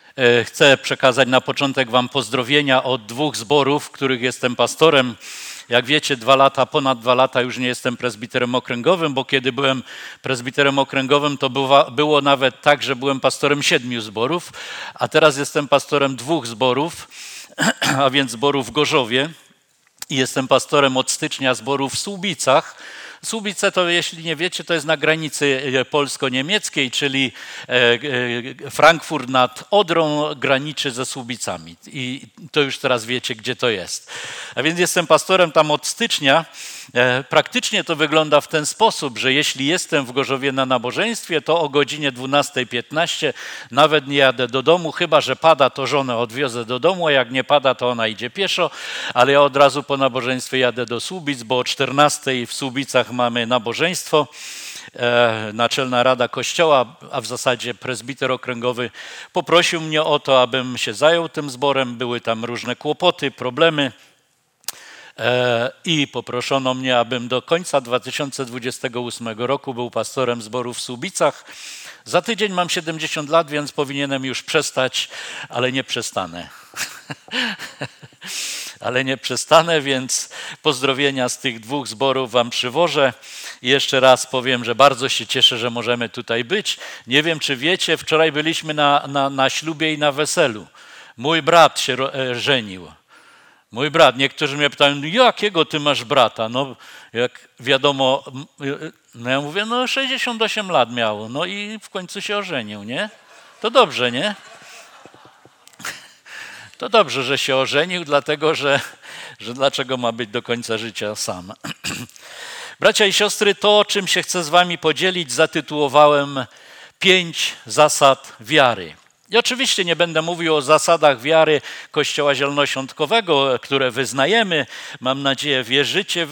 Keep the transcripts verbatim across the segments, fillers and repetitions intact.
Chcę przekazać na początek wam pozdrowienia od dwóch zborów, w których jestem pastorem. Jak wiecie, dwa lata, ponad dwa lata już nie jestem prezbiterem okręgowym, bo kiedy byłem prezbiterem okręgowym, to bywa, było nawet tak, że byłem pastorem siedmiu zborów, a teraz jestem pastorem dwóch zborów, a więc zboru w Gorzowie i jestem pastorem od stycznia zboru w Słubicach. Słubice to, jeśli nie wiecie, to jest na granicy polsko-niemieckiej, czyli Frankfurt nad Odrą graniczy ze Słubicami. I to już teraz wiecie, gdzie to jest. A więc jestem pastorem tam od stycznia. Praktycznie to wygląda w ten sposób, że jeśli jestem w Gorzowie na nabożeństwie, to o godzinie dwunasta piętnaście nawet nie jadę do domu, chyba że pada, to żonę odwiozę do domu, a jak nie pada, to ona idzie pieszo, ale ja od razu po nabożeństwie jadę do Słubic, bo o czternastej w Słubicach mamy nabożeństwo, e, Naczelna Rada Kościoła, a w zasadzie prezbiter okręgowy poprosił mnie o to, abym się zajął tym zborem. Były tam różne kłopoty, problemy e, i poproszono mnie, abym do końca dwa tysiące dwudziestego ósmego roku był pastorem zboru w Słubicach. Za tydzień mam siedemdziesiąt lat, więc powinienem już przestać, ale nie przestanę. Ale nie przestanę, więc pozdrowienia z tych dwóch zborów wam przywożę. I jeszcze raz powiem, że bardzo się cieszę, że możemy tutaj być. Nie wiem, czy wiecie, wczoraj byliśmy na, na, na ślubie i na weselu. Mój brat się żenił. Mój brat. Niektórzy mnie pytają, jakiego ty masz brata? No, jak wiadomo, no ja mówię, no sześćdziesiąt osiem lat miał. No i w końcu się ożenił, nie? To dobrze, nie? To dobrze, że się ożenił, dlatego że, że dlaczego ma być do końca życia sam. Bracia i siostry, to, czym się chcę z wami podzielić, zatytułowałem Pięć zasad wiary. I oczywiście nie będę mówił o zasadach wiary Kościoła Zielonoświątkowego, które wyznajemy. Mam nadzieję, wierzycie,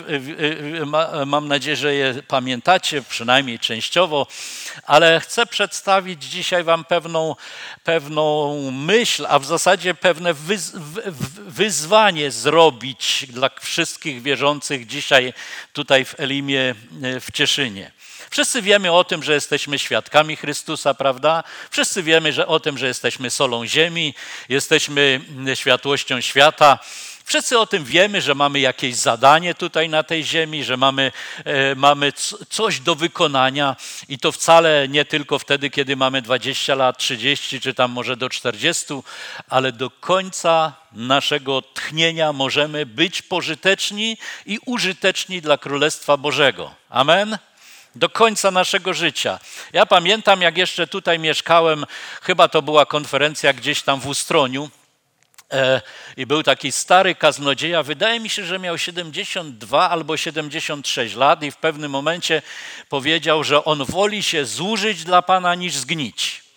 mam nadzieję, że je pamiętacie, przynajmniej częściowo, ale chcę przedstawić dzisiaj wam pewną, pewną myśl, a w zasadzie pewne wyz, wyzwanie zrobić dla wszystkich wierzących dzisiaj tutaj w Elimie w Cieszynie. Wszyscy wiemy o tym, że jesteśmy świadkami Chrystusa, prawda? Wszyscy wiemy że o tym, że jesteśmy solą ziemi, jesteśmy światłością świata. Wszyscy o tym wiemy, że mamy jakieś zadanie tutaj na tej ziemi, że mamy, e, mamy coś do wykonania i to wcale nie tylko wtedy, kiedy mamy dwadzieścia lat, trzydzieści czy tam może do czterdziestu, ale do końca naszego tchnienia możemy być pożyteczni i użyteczni dla Królestwa Bożego. Amen? Do końca naszego życia. Ja pamiętam, jak jeszcze tutaj mieszkałem, chyba to była konferencja gdzieś tam w Ustroniu e, i był taki stary kaznodzieja, wydaje mi się, że miał siedemdziesiąt dwa albo siedemdziesiąt sześć lat i w pewnym momencie powiedział, że on woli się zużyć dla Pana niż zgnić.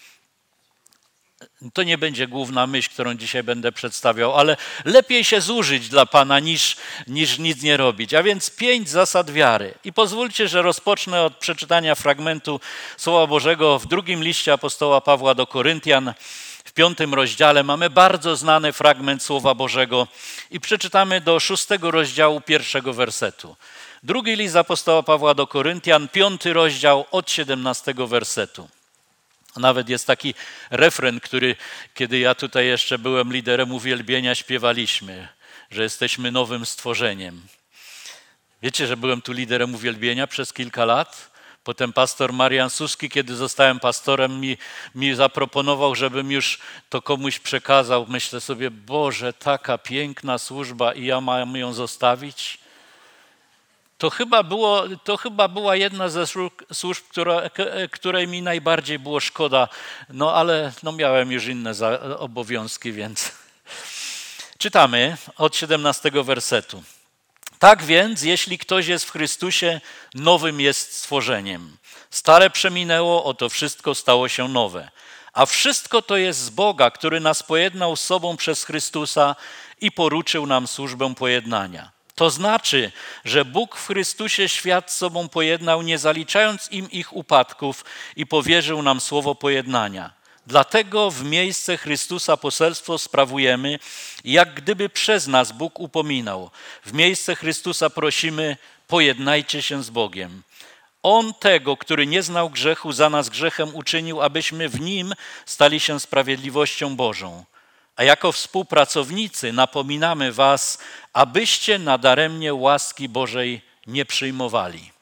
To nie będzie główna myśl, którą dzisiaj będę przedstawiał, ale lepiej się zużyć dla Pana niż, niż nic nie robić. A więc pięć zasad wiary. I pozwólcie, że rozpocznę od przeczytania fragmentu Słowa Bożego w drugim liście apostoła Pawła do Koryntian. W piątym rozdziale mamy bardzo znany fragment Słowa Bożego i przeczytamy do szóstego rozdziału pierwszego wersetu. Drugi list apostoła Pawła do Koryntian, piąty rozdział od siedemnastego wersetu. Nawet jest taki refren, który, kiedy ja tutaj jeszcze byłem liderem uwielbienia, śpiewaliśmy, że jesteśmy nowym stworzeniem. Wiecie, że byłem tu liderem uwielbienia przez kilka lat? Potem pastor Marian Suski, kiedy zostałem pastorem, mi, mi zaproponował, żebym już to komuś przekazał. Myślę sobie, Boże, taka piękna służba i ja mam ją zostawić? To chyba, było, to chyba była jedna ze służb, która, której mi najbardziej było szkoda, no ale no miałem już inne za, obowiązki, więc czytamy od siedemnastego wersetu. Tak więc, jeśli ktoś jest w Chrystusie, nowym jest stworzeniem. Stare przeminęło, oto wszystko stało się nowe. A wszystko to jest z Boga, który nas pojednał z sobą przez Chrystusa i poruczył nam służbę pojednania. To znaczy, że Bóg w Chrystusie świat z sobą pojednał, nie zaliczając im ich upadków i powierzył nam słowo pojednania. Dlatego w miejsce Chrystusa poselstwo sprawujemy, jak gdyby przez nas Bóg upominał. W miejsce Chrystusa prosimy, pojednajcie się z Bogiem. On tego, który nie znał grzechu, za nas grzechem uczynił, abyśmy w Nim stali się sprawiedliwością Bożą. A jako współpracownicy napominamy was, abyście nadaremnie łaski Bożej nie przyjmowali.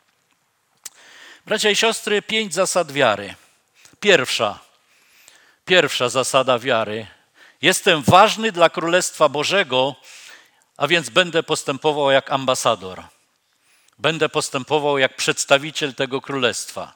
Bracia i siostry, pięć zasad wiary. Pierwsza, pierwsza zasada wiary. Jestem ważny dla Królestwa Bożego, a więc będę postępował jak ambasador. Będę postępował jak przedstawiciel tego Królestwa.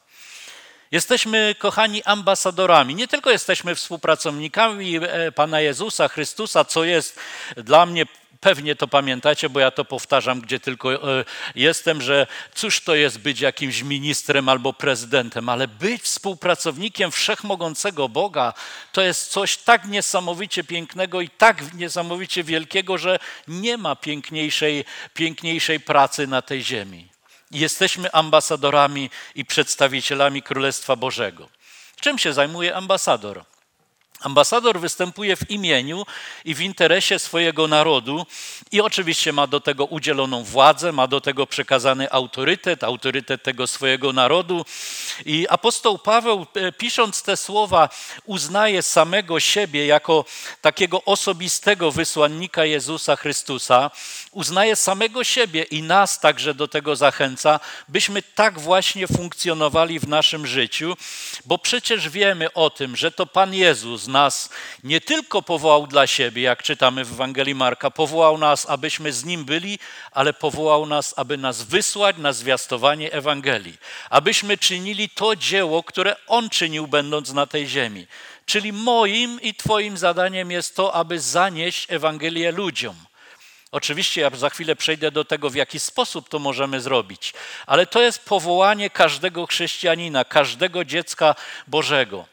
Jesteśmy, kochani, ambasadorami. Nie tylko jesteśmy współpracownikami Pana Jezusa Chrystusa, co jest dla mnie, pewnie to pamiętacie, bo ja to powtarzam, gdzie tylko jestem, że cóż to jest być jakimś ministrem albo prezydentem, ale być współpracownikiem wszechmogącego Boga to jest coś tak niesamowicie pięknego i tak niesamowicie wielkiego, że nie ma piękniejszej, piękniejszej pracy na tej ziemi. Jesteśmy ambasadorami i przedstawicielami Królestwa Bożego. Czym się zajmuje ambasador? Ambasador występuje w imieniu i w interesie swojego narodu i oczywiście ma do tego udzieloną władzę, ma do tego przekazany autorytet, autorytet tego swojego narodu. I apostoł Paweł, pisząc te słowa, uznaje samego siebie jako takiego osobistego wysłannika Jezusa Chrystusa, uznaje samego siebie i nas także do tego zachęca, byśmy tak właśnie funkcjonowali w naszym życiu, bo przecież wiemy o tym, że to Pan Jezus nas nie tylko powołał dla siebie, jak czytamy w Ewangelii Marka, powołał nas, abyśmy z Nim byli, ale powołał nas, aby nas wysłać na zwiastowanie Ewangelii, abyśmy czynili to dzieło, które On czynił, będąc na tej ziemi. Czyli moim i Twoim zadaniem jest to, aby zanieść Ewangelię ludziom. Oczywiście ja za chwilę przejdę do tego, w jaki sposób to możemy zrobić, ale to jest powołanie każdego chrześcijanina, każdego dziecka Bożego.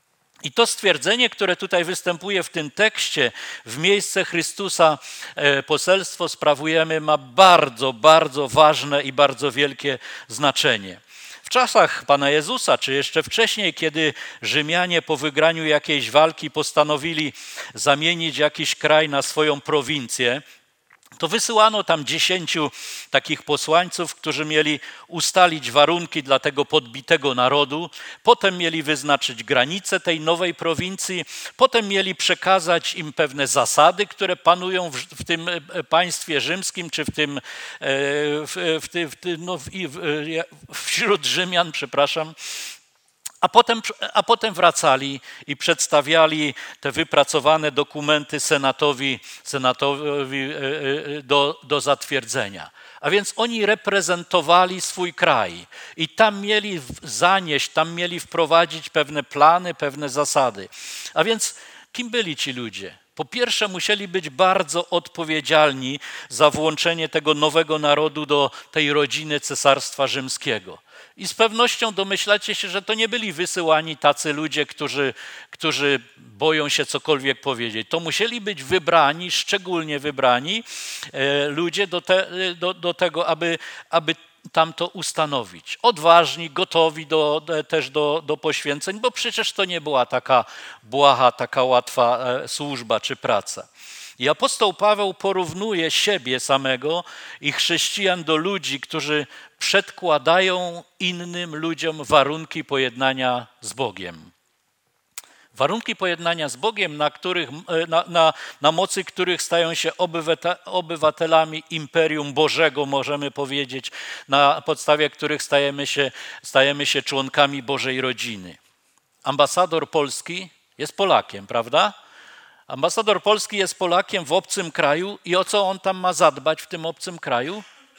I to stwierdzenie, które tutaj występuje w tym tekście, w miejsce Chrystusa poselstwo sprawujemy, ma bardzo, bardzo ważne i bardzo wielkie znaczenie. W czasach Pana Jezusa, czy jeszcze wcześniej, kiedy Rzymianie po wygraniu jakiejś walki postanowili zamienić jakiś kraj na swoją prowincję, to wysyłano tam dziesięciu takich posłańców, którzy mieli ustalić warunki dla tego podbitego narodu, potem mieli wyznaczyć granice tej nowej prowincji, potem mieli przekazać im pewne zasady, które panują w, w tym państwie rzymskim, czy w tym, w, w, w, no, w, wśród Rzymian, przepraszam. A potem, a potem wracali i przedstawiali te wypracowane dokumenty senatowi, senatowi do, do zatwierdzenia. A więc oni reprezentowali swój kraj i tam mieli zanieść, tam mieli wprowadzić pewne plany, pewne zasady. A więc kim byli ci ludzie? Po pierwsze musieli być bardzo odpowiedzialni za włączenie tego nowego narodu do tej rodziny Cesarstwa Rzymskiego. I z pewnością domyślacie się, że to nie byli wysyłani tacy ludzie, którzy, którzy boją się cokolwiek powiedzieć. To musieli być wybrani, szczególnie wybrani e, ludzie do, te, do, do tego, aby, aby tam to ustanowić. Odważni, gotowi do, do, też do, do poświęceń, bo przecież to nie była taka błaha, taka łatwa e, służba czy praca. I apostoł Paweł porównuje siebie samego i chrześcijan do ludzi, którzy przedkładają innym ludziom warunki pojednania z Bogiem. Warunki pojednania z Bogiem, na, których, na, na, na mocy których stają się obywatelami Imperium Bożego, możemy powiedzieć, na podstawie których stajemy się, stajemy się członkami Bożej rodziny. Ambasador polski jest Polakiem, prawda? Ambasador polski jest Polakiem w obcym kraju i o co on tam ma zadbać w tym obcym kraju?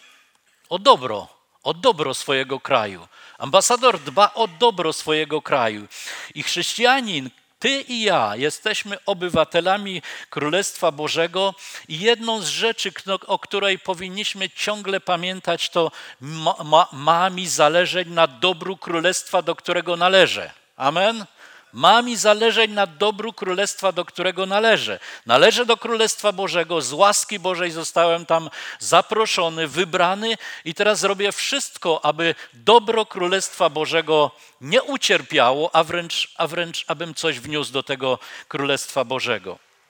O dobro, o dobro swojego kraju. Ambasador dba o dobro swojego kraju. I chrześcijanin, ty i ja jesteśmy obywatelami Królestwa Bożego i jedną z rzeczy, o której powinniśmy ciągle pamiętać, to ma, ma, ma mi zależeć na dobru Królestwa, do którego należę. Amen? Ma mi zależeć na dobru Królestwa, do którego należę. Należę do Królestwa Bożego, z łaski Bożej zostałem tam zaproszony, wybrany i teraz robię wszystko, aby dobro Królestwa Bożego nie ucierpiało, a wręcz, a wręcz abym coś wniósł do tego Królestwa Bożego.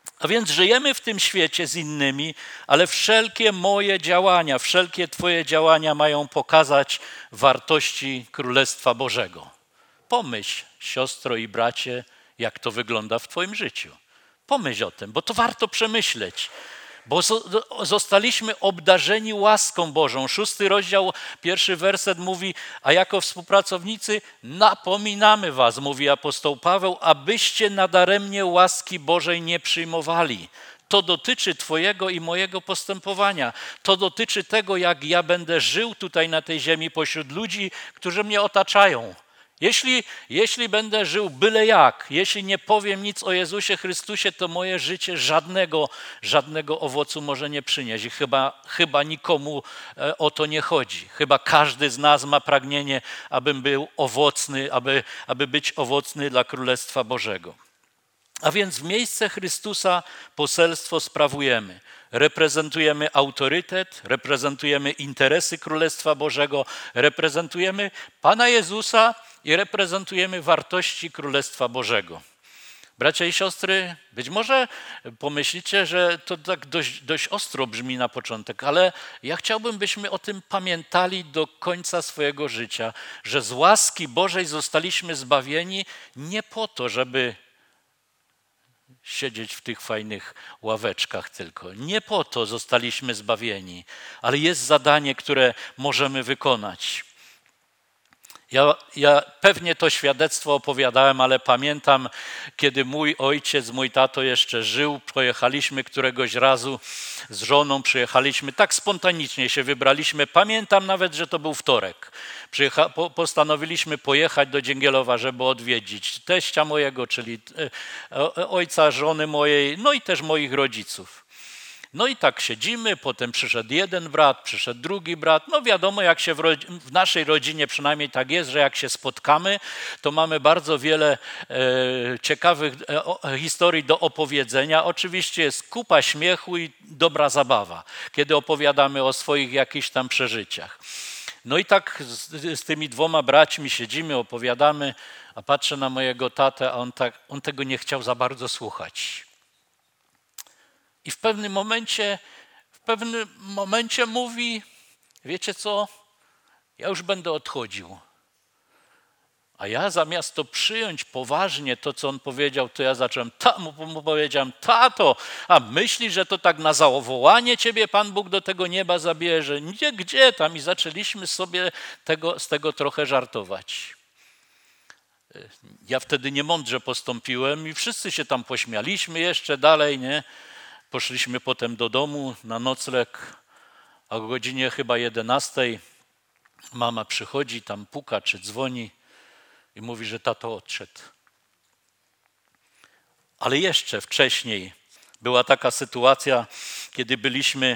A więc żyjemy w tym świecie z innymi, ale wszelkie moje działania, wszelkie Twoje działania mają pokazać wartości Królestwa Bożego. Pomyśl, siostro i bracie, jak to wygląda w Twoim życiu. Pomyśl o tym, bo to warto przemyśleć. Bo zostaliśmy obdarzeni łaską Bożą. Szósty rozdział, pierwszy werset mówi, a jako współpracownicy napominamy was, mówi apostoł Paweł, abyście nadaremnie łaski Bożej nie przyjmowali. To dotyczy Twojego i mojego postępowania. To dotyczy tego, jak ja będę żył tutaj na tej ziemi pośród ludzi, którzy mnie otaczają. Jeśli, jeśli będę żył byle jak, jeśli nie powiem nic o Jezusie Chrystusie, to moje życie żadnego, żadnego owocu może nie przynieść. I chyba, chyba nikomu o to nie chodzi. Chyba każdy z nas ma pragnienie, abym był owocny, aby, aby być owocny dla Królestwa Bożego. A więc w miejsce Chrystusa poselstwo sprawujemy. Reprezentujemy autorytet, reprezentujemy interesy Królestwa Bożego, reprezentujemy Pana Jezusa i reprezentujemy wartości Królestwa Bożego. Bracia i siostry, być może pomyślicie, że to tak dość, dość ostro brzmi na początek, ale ja chciałbym, byśmy o tym pamiętali do końca swojego życia, że z łaski Bożej zostaliśmy zbawieni nie po to, żeby siedzieć w tych fajnych ławeczkach tylko. Nie po to zostaliśmy zbawieni, ale jest zadanie, które możemy wykonać. Ja, ja pewnie to świadectwo opowiadałem, ale pamiętam, kiedy mój ojciec, mój tato jeszcze żył, pojechaliśmy któregoś razu z żoną, przyjechaliśmy, tak spontanicznie się wybraliśmy. Pamiętam nawet, że to był wtorek. Przyjecha, po, postanowiliśmy pojechać do Dzięgielowa, żeby odwiedzić teścia mojego, czyli ojca żony mojej, no i też moich rodziców. No i tak siedzimy, potem przyszedł jeden brat, przyszedł drugi brat. No wiadomo, jak się w, rodzi- w naszej rodzinie przynajmniej tak jest, że jak się spotkamy, to mamy bardzo wiele e, ciekawych e, o, historii do opowiedzenia. Oczywiście jest kupa śmiechu i dobra zabawa, kiedy opowiadamy o swoich jakichś tam przeżyciach. No i tak z, z tymi dwoma braćmi siedzimy, opowiadamy, a patrzę na mojego tatę, a on, tak, on tego nie chciał za bardzo słuchać. I w pewnym momencie, w pewnym momencie mówi, wiecie co, ja już będę odchodził. A ja zamiast to przyjąć poważnie, to co on powiedział, to ja zacząłem, ta, mu, mu powiedziałem, tato, a myślisz, że to tak na zawołanie ciebie Pan Bóg do tego nieba zabierze? Gdzie, gdzie tam? I zaczęliśmy sobie tego, z tego trochę żartować. Ja wtedy niemądrze postąpiłem i wszyscy się tam pośmialiśmy jeszcze dalej, nie? Poszliśmy potem do domu na nocleg, a o godzinie chyba jedenastej mama przychodzi, tam puka czy dzwoni i mówi, że tato odszedł. Ale jeszcze wcześniej była taka sytuacja, kiedy byliśmy,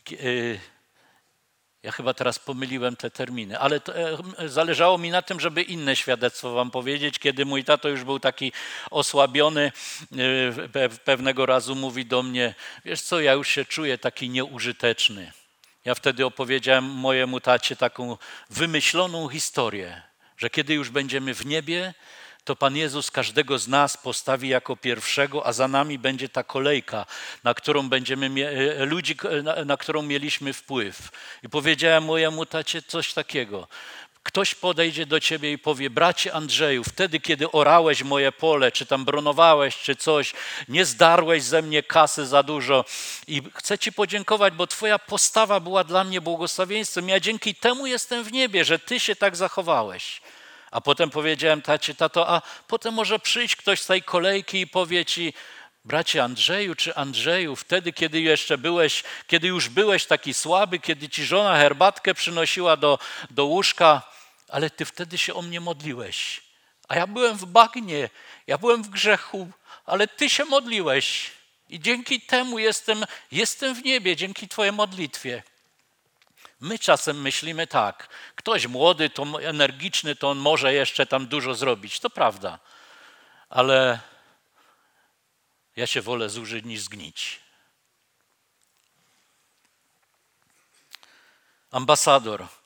ja chyba teraz pomyliłem te terminy, ale to, zależało mi na tym, żeby inne świadectwo wam powiedzieć, kiedy mój tato już był taki osłabiony, pewnego razu mówi do mnie, wiesz co, ja już się czuję taki nieużyteczny. Ja wtedy opowiedziałem mojemu tacie taką wymyśloną historię, że kiedy już będziemy w niebie, to Pan Jezus każdego z nas postawi jako pierwszego, a za nami będzie ta kolejka, na którą będziemy mie- ludzi, na, na którą mieliśmy wpływ. I powiedziałem mojemu tacie coś takiego. Ktoś podejdzie do ciebie i powie, bracie Andrzeju, wtedy kiedy orałeś moje pole, czy tam bronowałeś, czy coś, nie zdarłeś ze mnie kasy za dużo i chcę ci podziękować, bo twoja postawa była dla mnie błogosławieństwem. Ja dzięki temu jestem w niebie, że ty się tak zachowałeś. A potem powiedziałem tacie, tato, a potem może przyjść ktoś z tej kolejki i powie ci, bracie Andrzeju czy Andrzeju, wtedy kiedy jeszcze byłeś, kiedy już byłeś taki słaby, kiedy ci żona herbatkę przynosiła do, do łóżka, ale ty wtedy się o mnie modliłeś. A ja byłem w bagnie, ja byłem w grzechu, ale ty się modliłeś. I dzięki temu jestem, jestem w niebie, dzięki twojej modlitwie. My czasem myślimy tak, ktoś młody, to energiczny, to on może jeszcze tam dużo zrobić. To prawda, ale ja się wolę zużyć niż zgnić. Ambasador.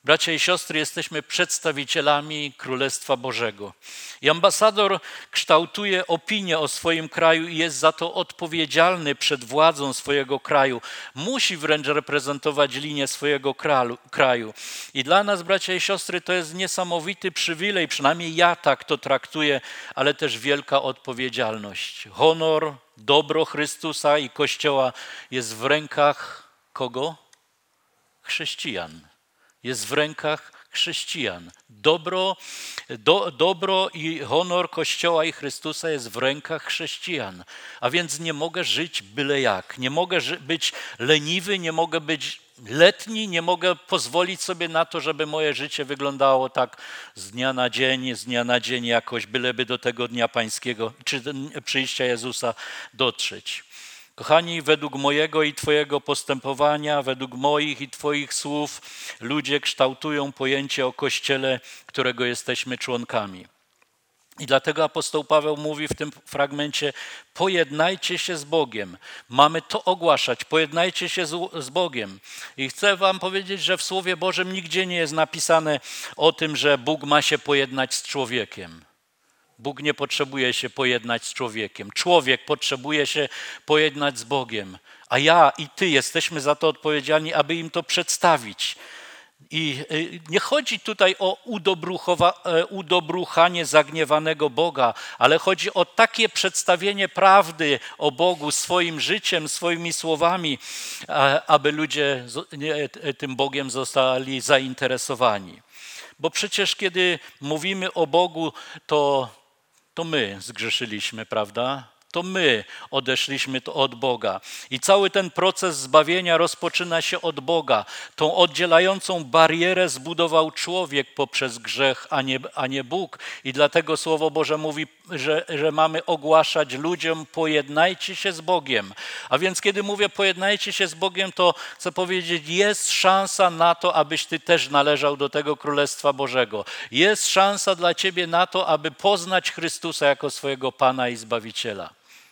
Bracia i siostry, jesteśmy przedstawicielami Królestwa Bożego. I ambasador kształtuje opinię o swoim kraju i jest za to odpowiedzialny przed władzą swojego kraju. Musi wręcz reprezentować linię swojego kraju. I dla nas, bracia i siostry, to jest niesamowity przywilej, przynajmniej ja tak to traktuję, ale też wielka odpowiedzialność. Honor, dobro Chrystusa i Kościoła jest w rękach kogo? Chrześcijan. Jest w rękach chrześcijan. Dobro, do, dobro i honor Kościoła i Chrystusa jest w rękach chrześcijan. A więc nie mogę żyć byle jak. Nie mogę ży- być leniwy, nie mogę być letni, nie mogę pozwolić sobie na to, żeby moje życie wyglądało tak z dnia na dzień, z dnia na dzień jakoś, byleby do tego dnia pańskiego, czy przyjścia Jezusa dotrzeć. Kochani, według mojego i Twojego postępowania, według moich i Twoich słów, ludzie kształtują pojęcie o Kościele, którego jesteśmy członkami. I dlatego apostoł Paweł mówi w tym fragmencie: pojednajcie się z Bogiem. Mamy to ogłaszać, pojednajcie się z, z Bogiem. I chcę wam powiedzieć, że w Słowie Bożym nigdzie nie jest napisane o tym, że Bóg ma się pojednać z człowiekiem. Bóg nie potrzebuje się pojednać z człowiekiem. Człowiek potrzebuje się pojednać z Bogiem. A ja i ty jesteśmy za to odpowiedzialni, aby im to przedstawić. I nie chodzi tutaj o udobruchanie zagniewanego Boga, ale chodzi o takie przedstawienie prawdy o Bogu swoim życiem, swoimi słowami, aby ludzie tym Bogiem zostali zainteresowani. Bo przecież kiedy mówimy o Bogu, to To my zgrzeszyliśmy, prawda? To my odeszliśmy od Boga. I cały ten proces zbawienia rozpoczyna się od Boga. Tą oddzielającą barierę zbudował człowiek poprzez grzech, a nie, a nie Bóg. I dlatego Słowo Boże mówi, że, że mamy ogłaszać ludziom: pojednajcie się z Bogiem. A więc kiedy mówię pojednajcie się z Bogiem, to chcę powiedzieć, jest szansa na to, abyś ty też należał do tego Królestwa Bożego. Jest szansa dla ciebie na to, aby poznać Chrystusa jako swojego Pana i Zbawiciela.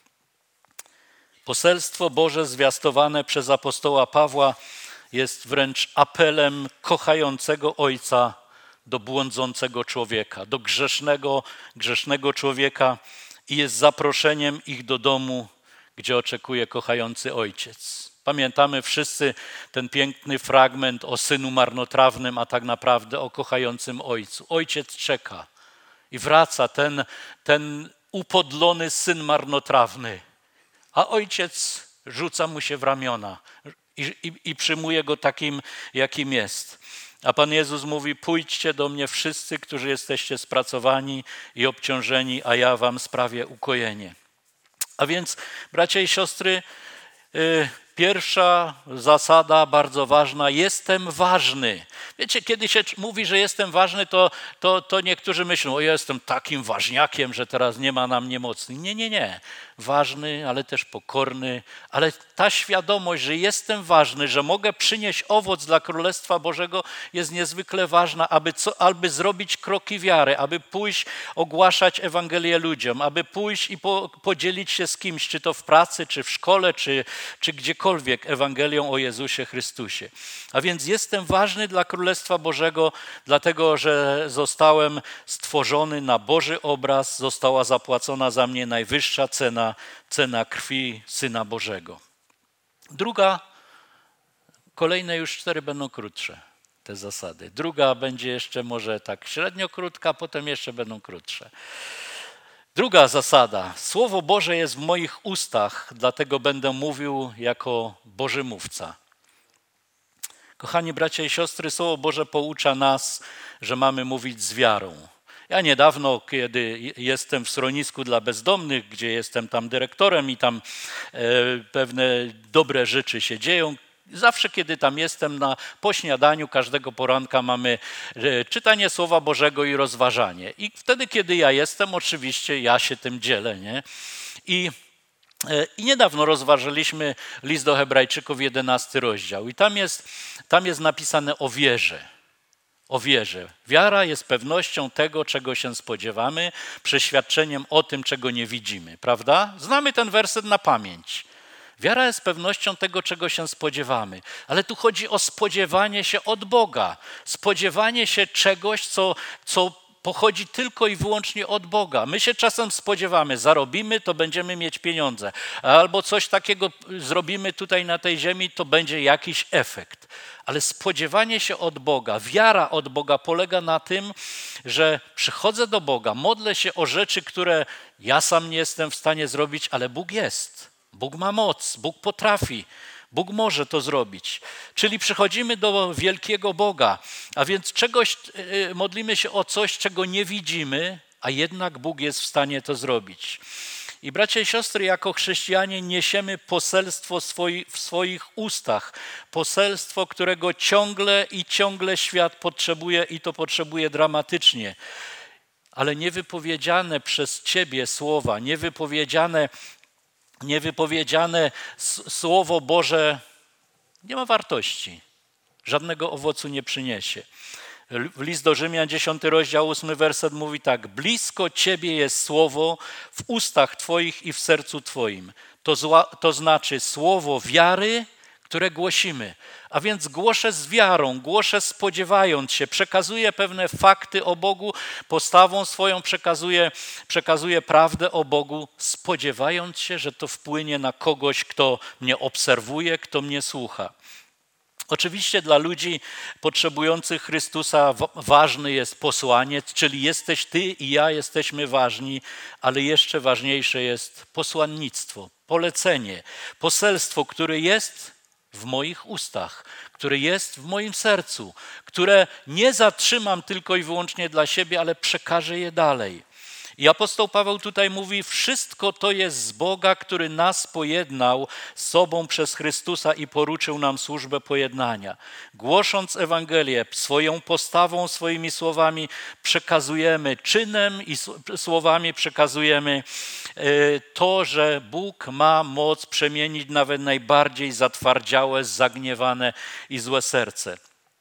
Poselstwo Boże zwiastowane przez apostoła Pawła jest wręcz apelem kochającego Ojca do błądzącego człowieka, do grzesznego, grzesznego człowieka i jest zaproszeniem ich do domu, gdzie oczekuje kochający Ojciec. Pamiętamy wszyscy ten piękny fragment o synu marnotrawnym, a tak naprawdę o kochającym Ojcu. Ojciec czeka i wraca ten, ten upodlony syn marnotrawny. A ojciec rzuca mu się w ramiona i, i, i przyjmuje go takim, jakim jest. A Pan Jezus mówi: pójdźcie do mnie wszyscy, którzy jesteście spracowani i obciążeni, a ja wam sprawię ukojenie. A więc, bracia i siostry, yy, pierwsza zasada, bardzo ważna: jestem ważny. Wiecie, kiedy się mówi, że jestem ważny, to, to, to niektórzy myślą: o, ja jestem takim ważniakiem, że teraz nie ma na mnie mocy. Nie, nie, nie. Ważny, ale też pokorny, ale ta świadomość, że jestem ważny, że mogę przynieść owoc dla Królestwa Bożego, jest niezwykle ważna, aby, co, aby zrobić kroki wiary, aby pójść ogłaszać Ewangelię ludziom, aby pójść i po, podzielić się z kimś, czy to w pracy, czy w szkole, czy, czy gdziekolwiek, Ewangelią o Jezusie Chrystusie. A więc jestem ważny dla Królestwa Bożego, dlatego że zostałem stworzony na Boży obraz, została zapłacona za mnie najwyższa cena, cena krwi Syna Bożego. Druga, kolejne już cztery będą krótsze, te zasady. Druga będzie jeszcze może tak średnio krótka, potem jeszcze będą krótsze. Druga zasada. Słowo Boże jest w moich ustach, dlatego będę mówił jako Boży mówca. Kochani bracia i siostry, Słowo Boże poucza nas, że mamy mówić z wiarą. Ja niedawno, kiedy jestem w schronisku dla bezdomnych, gdzie jestem tam dyrektorem i tam e, pewne dobre rzeczy się dzieją, zawsze kiedy tam jestem na, po śniadaniu każdego poranka mamy e, czytanie Słowa Bożego i rozważanie. I wtedy, kiedy ja jestem, oczywiście ja się tym dzielę, nie? I I niedawno rozważyliśmy list do Hebrajczyków, jedenasty rozdział. I tam jest, tam jest napisane o wierze. O wierze. Wiara jest pewnością tego, czego się spodziewamy, przeświadczeniem o tym, czego nie widzimy. Prawda? Znamy ten werset na pamięć. Wiara jest pewnością tego, czego się spodziewamy. Ale tu chodzi o spodziewanie się od Boga. Spodziewanie się czegoś, co, co pochodzi tylko i wyłącznie od Boga. My się czasem spodziewamy, zarobimy, to będziemy mieć pieniądze. Albo coś takiego zrobimy tutaj na tej ziemi, to będzie jakiś efekt. Ale spodziewanie się od Boga, wiara od Boga polega na tym, że przychodzę do Boga, modlę się o rzeczy, które ja sam nie jestem w stanie zrobić, ale Bóg jest. Bóg ma moc, Bóg potrafi. Bóg może to zrobić. Czyli przychodzimy do wielkiego Boga, a więc czegoś, modlimy się o coś, czego nie widzimy, a jednak Bóg jest w stanie to zrobić. I bracia i siostry, jako chrześcijanie niesiemy poselstwo swoi, w swoich ustach. Poselstwo, którego ciągle i ciągle świat potrzebuje i to potrzebuje dramatycznie. Ale niewypowiedziane przez Ciebie słowa, niewypowiedziane Niewypowiedziane Słowo Boże nie ma wartości, żadnego owocu nie przyniesie. W list do Rzymian, dziesiąty rozdział, ósmy werset mówi tak: blisko Ciebie jest Słowo w ustach Twoich i w sercu Twoim. To, zła, to znaczy słowo wiary, które głosimy. A więc głoszę z wiarą, głoszę spodziewając się, przekazuję pewne fakty o Bogu, postawą swoją przekazuję, przekazuję prawdę o Bogu, spodziewając się, że to wpłynie na kogoś, kto mnie obserwuje, kto mnie słucha. Oczywiście dla ludzi potrzebujących Chrystusa ważny jest posłaniec, czyli jesteś Ty i ja jesteśmy ważni, ale jeszcze ważniejsze jest posłannictwo, polecenie, poselstwo, które jest w moich ustach, które jest w moim sercu, które nie zatrzymam tylko i wyłącznie dla siebie, ale przekażę je dalej. I apostoł Paweł tutaj mówi, wszystko to jest z Boga, który nas pojednał z sobą przez Chrystusa i poruczył nam służbę pojednania. Głosząc Ewangelię, swoją postawą, swoimi słowami przekazujemy, czynem i słowami przekazujemy to, że Bóg ma moc przemienić nawet najbardziej zatwardziałe, zagniewane i złe serce.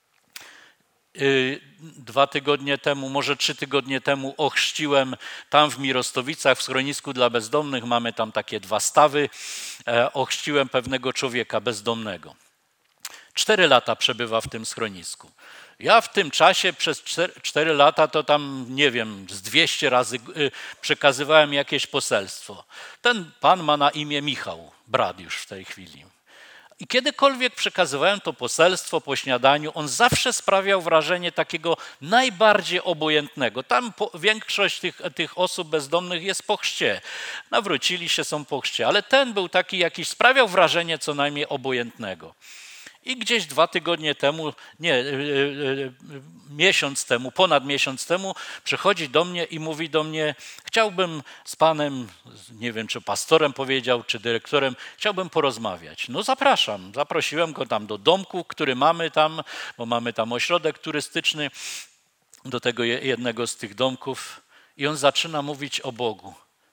Dwa tygodnie temu, może trzy tygodnie temu ochrzciłem tam w Mirostowicach, w schronisku dla bezdomnych, mamy tam takie dwa stawy, ochrzciłem pewnego człowieka bezdomnego. Cztery lata przebywa w tym schronisku. Ja w tym czasie przez cztery lata to tam, nie wiem, z dwieście razy przekazywałem jakieś poselstwo. Ten pan ma na imię Michał, brat już w tej chwili. I kiedykolwiek przekazywałem to poselstwo po śniadaniu, on zawsze sprawiał wrażenie takiego najbardziej obojętnego. Tam po, większość tych, tych osób bezdomnych jest po chrzcie. Nawrócili się, są po chrzcie, ale ten był taki jakiś, sprawiał wrażenie co najmniej obojętnego. I gdzieś dwa tygodnie temu, nie, yy, yy, miesiąc temu, ponad miesiąc temu przychodzi do mnie i mówi do mnie, chciałbym z panem, nie wiem czy pastorem powiedział, czy dyrektorem, chciałbym porozmawiać. No zapraszam, zaprosiłem go tam do domku, który mamy tam, bo mamy tam ośrodek turystyczny, do tego jednego z tych domków i on zaczyna mówić o Bogu.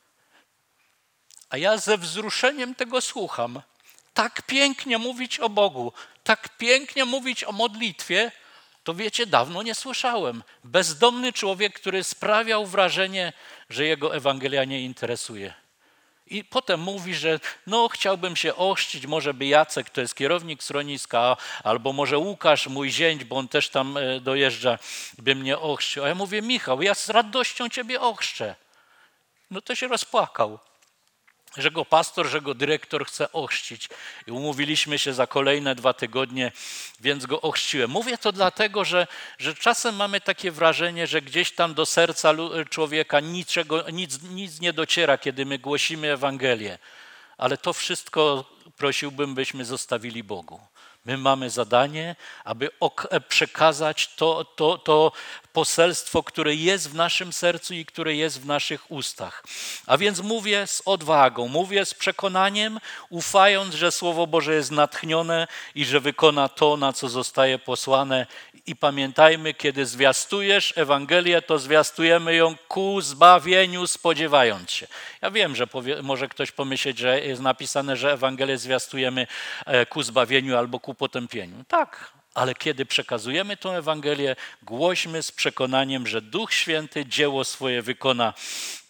A ja ze wzruszeniem tego słucham. Tak pięknie mówić o Bogu, tak pięknie mówić o modlitwie, to wiecie, dawno nie słyszałem. Bezdomny człowiek, który sprawiał wrażenie, że jego Ewangelia nie interesuje. I potem mówi, że no chciałbym się ochrzcić, może by Jacek, to jest kierownik schroniska, albo może Łukasz, mój zięć, bo on też tam dojeżdża, by mnie ochrzcił. A ja mówię, Michał, ja z radością ciebie ochrzczę. No to się rozpłakał, że go pastor, że go dyrektor chce ochrzcić. I umówiliśmy się za kolejne dwa tygodnie, więc go ochrzciłem. Mówię to dlatego, że, że czasem mamy takie wrażenie, że gdzieś tam do serca człowieka niczego, nic, nic nie dociera, kiedy my głosimy Ewangelię. Ale to wszystko prosiłbym, byśmy zostawili Bogu. My mamy zadanie, aby przekazać to, to, to poselstwo, które jest w naszym sercu i które jest w naszych ustach. A więc mówię z odwagą, mówię z przekonaniem, ufając, że Słowo Boże jest natchnione i że wykona to, na co zostaje posłane. I pamiętajmy, kiedy zwiastujesz Ewangelię, to zwiastujemy ją ku zbawieniu, spodziewając się. Ja wiem, że powie, może ktoś pomyśleć, że jest napisane, że Ewangelię zwiastujemy ku zbawieniu albo ku potępieniu. Tak, ale kiedy przekazujemy tę Ewangelię, głośmy z przekonaniem, że Duch Święty dzieło swoje wykona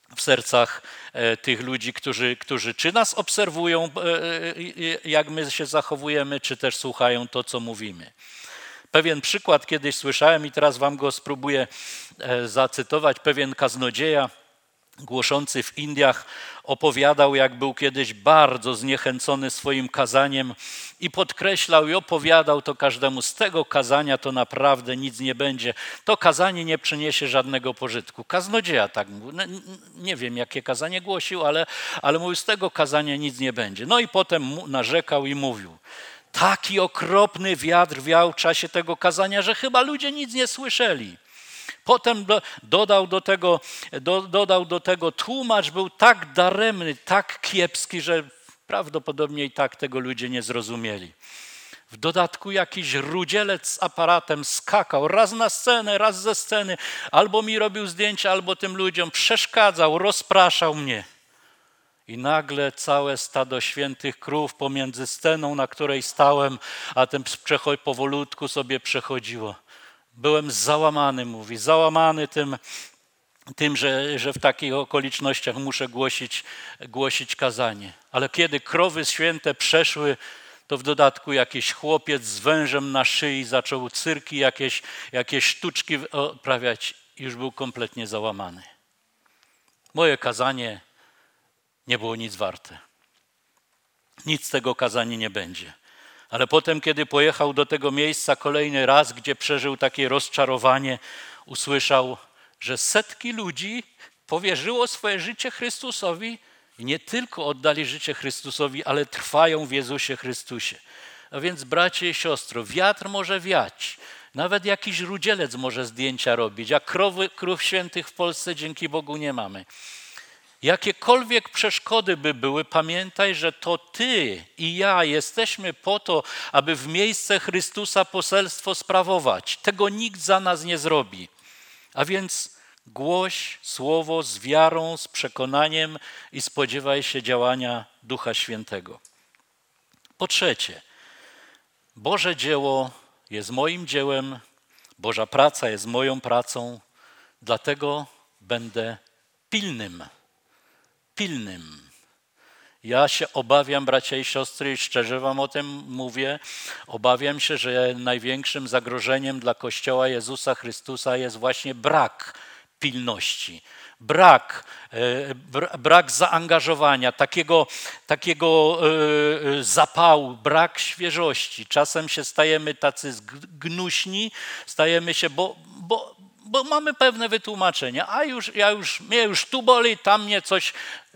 w sercach tych ludzi, którzy, którzy czy nas obserwują, jak my się zachowujemy, czy też słuchają to, co mówimy. Pewien przykład kiedyś słyszałem i teraz wam go spróbuję zacytować. Pewien kaznodzieja głoszący w Indiach opowiadał, jak był kiedyś bardzo zniechęcony swoim kazaniem i podkreślał i opowiadał to każdemu: z tego kazania to naprawdę nic nie będzie. To kazanie nie przyniesie żadnego pożytku. Kaznodzieja tak mówił. No, nie wiem, jakie kazanie głosił, ale, ale mówił: z tego kazania nic nie będzie. No i potem narzekał i mówił: taki okropny wiatr wiał w czasie tego kazania, że chyba ludzie nic nie słyszeli. Potem do, dodał, do tego, do, dodał do tego, tłumacz był tak daremny, tak kiepski, że prawdopodobnie i tak tego ludzie nie zrozumieli. W dodatku jakiś rudzielec z aparatem skakał raz na scenę, raz ze sceny, albo mi robił zdjęcia, albo tym ludziom przeszkadzał, rozpraszał mnie. I nagle całe stado świętych krów pomiędzy sceną, na której stałem, a tym powolutku sobie przechodziło. Byłem załamany, mówi, załamany tym, tym że, że w takich okolicznościach muszę głosić, głosić kazanie. Ale kiedy krowy święte przeszły, to w dodatku jakiś chłopiec z wężem na szyi zaczął cyrki, jakieś, jakieś sztuczki odprawiać. Już był kompletnie załamany. Moje kazanie nie było nic warte. Nic z tego kazania nie będzie. Ale potem, kiedy pojechał do tego miejsca kolejny raz, gdzie przeżył takie rozczarowanie, usłyszał, że setki ludzi powierzyło swoje życie Chrystusowi i nie tylko oddali życie Chrystusowi, ale trwają w Jezusie Chrystusie. A więc, bracie i siostro, wiatr może wiać, nawet jakiś rudzielec może zdjęcia robić, a krowy, krów świętych w Polsce dzięki Bogu nie mamy. Jakiekolwiek przeszkody by były, pamiętaj, że to ty i ja jesteśmy po to, aby w miejsce Chrystusa poselstwo sprawować. Tego nikt za nas nie zrobi. A więc głoś słowo z wiarą, z przekonaniem i spodziewaj się działania Ducha Świętego. Po trzecie, Boże dzieło jest moim dziełem, Boża praca jest moją pracą, dlatego będę pilnym. Pilnym. Ja się obawiam, bracia i siostry, i szczerze wam o tym mówię, obawiam się, że największym zagrożeniem dla Kościoła Jezusa Chrystusa jest właśnie brak pilności, brak, brak zaangażowania, takiego, takiego zapału, brak świeżości. Czasem się stajemy tacy gnuśni, stajemy się, bo, bo, bo mamy pewne wytłumaczenia, a już, ja już, mnie już tu boli, tam mnie coś,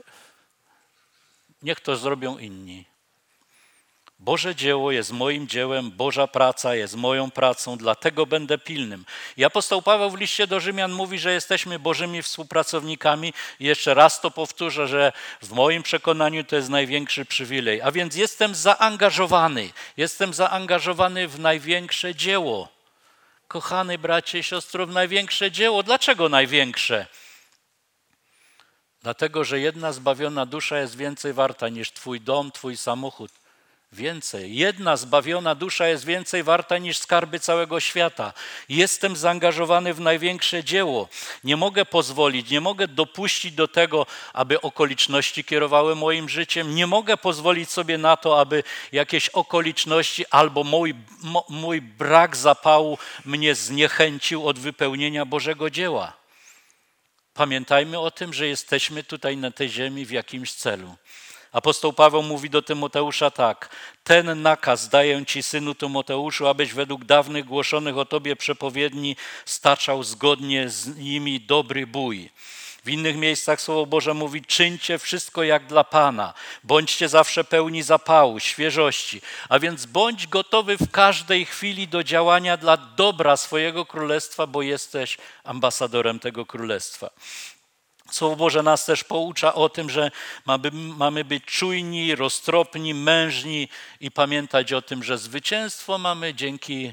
niech to zrobią inni. Boże dzieło jest moim dziełem, Boża praca jest moją pracą, dlatego będę pilnym. I apostoł Paweł w liście do Rzymian mówi, że jesteśmy Bożymi współpracownikami. I jeszcze raz to powtórzę, że w moim przekonaniu to jest największy przywilej. A więc jestem zaangażowany, jestem zaangażowany w największe dzieło. Kochany bracie i siostro, w największe dzieło. Dlaczego największe? Dlatego, że jedna zbawiona dusza jest więcej warta niż twój dom, twój samochód. Więcej. Jedna zbawiona dusza jest więcej warta niż skarby całego świata. Jestem zaangażowany w największe dzieło. Nie mogę pozwolić, nie mogę dopuścić do tego, aby okoliczności kierowały moim życiem. Nie mogę pozwolić sobie na to, aby jakieś okoliczności albo mój, mo, mój brak zapału mnie zniechęcił od wypełnienia Bożego dzieła. Pamiętajmy o tym, że jesteśmy tutaj na tej ziemi w jakimś celu. Apostoł Paweł mówi do Tymoteusza tak: ten nakaz daję ci, synu Tymoteuszu, abyś według dawnych głoszonych o tobie przepowiedni staczał zgodnie z nimi dobry bój. W innych miejscach Słowo Boże mówi: czyńcie wszystko jak dla Pana, bądźcie zawsze pełni zapału, świeżości, a więc bądź gotowy w każdej chwili do działania dla dobra swojego królestwa, bo jesteś ambasadorem tego królestwa. Słowo Boże nas też poucza o tym, że mamy, mamy być czujni, roztropni, mężni i pamiętać o tym, że zwycięstwo mamy dzięki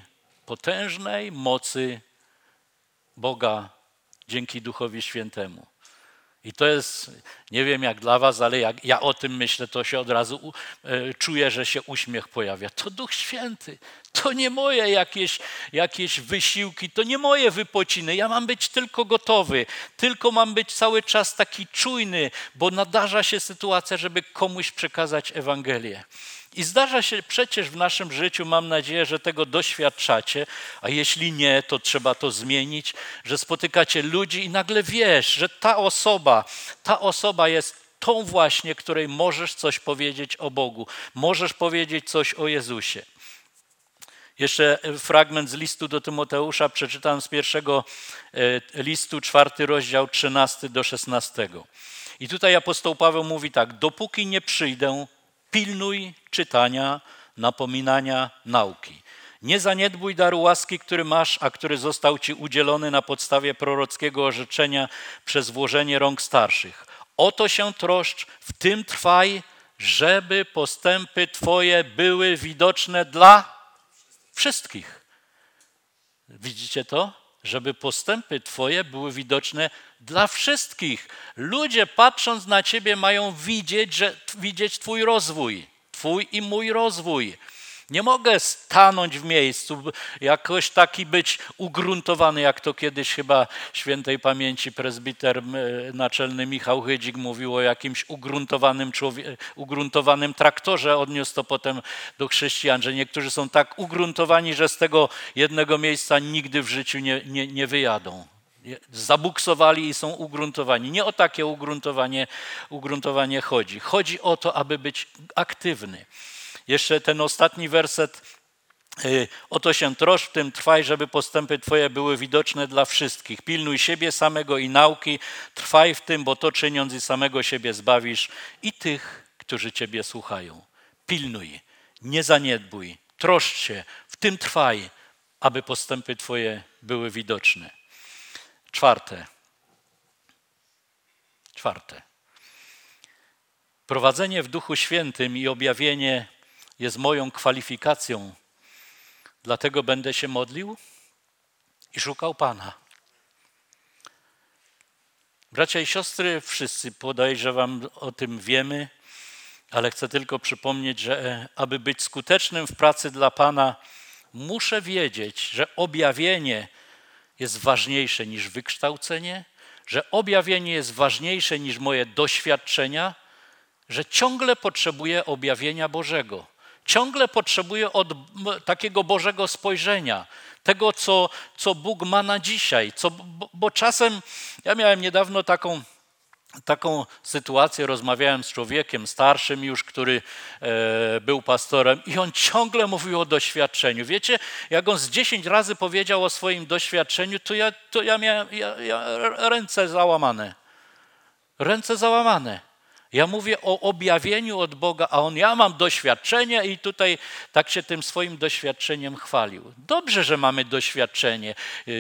potężnej mocy Boga, dzięki Duchowi Świętemu. I to jest, nie wiem jak dla was, ale jak ja o tym myślę, to się od razu y, czuję, że się uśmiech pojawia. To Duch Święty, to nie moje jakieś, jakieś wysiłki, to nie moje wypociny. Ja mam być tylko gotowy, tylko mam być cały czas taki czujny, bo nadarza się sytuacja, żeby komuś przekazać Ewangelię. I zdarza się przecież w naszym życiu, mam nadzieję, że tego doświadczacie, a jeśli nie, to trzeba to zmienić, że spotykacie ludzi i nagle wiesz, że ta osoba, ta osoba jest tą właśnie, której możesz coś powiedzieć o Bogu, możesz powiedzieć coś o Jezusie. Jeszcze fragment z listu do Tymoteusza przeczytam z pierwszego listu, czwarty rozdział, trzynasty do szesnastego. I tutaj apostoł Paweł mówi tak: dopóki nie przyjdę, pilnuj czytania, napominania, nauki. Nie zaniedbuj daru łaski, który masz, a który został ci udzielony na podstawie prorockiego orzeczenia przez włożenie rąk starszych. O to się troszcz, w tym trwaj, żeby postępy twoje były widoczne dla wszystkich. Widzicie to? Żeby postępy twoje były widoczne dla wszystkich. Ludzie patrząc na ciebie mają widzieć, że, widzieć twój rozwój, twój i mój rozwój. Nie mogę stanąć w miejscu, jakoś taki być ugruntowany, jak to kiedyś chyba świętej pamięci prezbiter naczelny Michał Chydzik mówił o jakimś ugruntowanym, człowie- ugruntowanym traktorze. Odniósł to potem do chrześcijan, że niektórzy są tak ugruntowani, że z tego jednego miejsca nigdy w życiu nie, nie, nie wyjadą. Zabuksowali i są ugruntowani. Nie o takie ugruntowanie, ugruntowanie chodzi. Chodzi o to, aby być aktywny. Jeszcze ten ostatni werset. O to się troszcz, w tym trwaj, żeby postępy twoje były widoczne dla wszystkich. Pilnuj siebie samego i nauki. Trwaj w tym, bo to czyniąc i samego siebie zbawisz i tych, którzy ciebie słuchają. Pilnuj, nie zaniedbuj, troszcz się, w tym trwaj, aby postępy twoje były widoczne. Czwarte. Czwarte. Prowadzenie w Duchu Świętym i objawienie jest moją kwalifikacją. Dlatego będę się modlił i szukał Pana. Bracia i siostry, wszyscy podejrzewam o tym wiemy, ale chcę tylko przypomnieć, że aby być skutecznym w pracy dla Pana, muszę wiedzieć, że objawienie jest ważniejsze niż wykształcenie, że objawienie jest ważniejsze niż moje doświadczenia, że ciągle potrzebuję objawienia Bożego. Ciągle potrzebuję od takiego Bożego spojrzenia, tego, co, co Bóg ma na dzisiaj. Co, bo, bo czasem, ja miałem niedawno taką, taką sytuację, rozmawiałem z człowiekiem starszym już, który e, był pastorem i on ciągle mówił o doświadczeniu. Wiecie, jak on z dziesięć razy powiedział o swoim doświadczeniu, to ja, to ja miałem ja, ja, ręce załamane. Ręce załamane. Ja mówię o objawieniu od Boga, a on, ja mam doświadczenie i tutaj tak się tym swoim doświadczeniem chwalił. Dobrze, że mamy doświadczenie.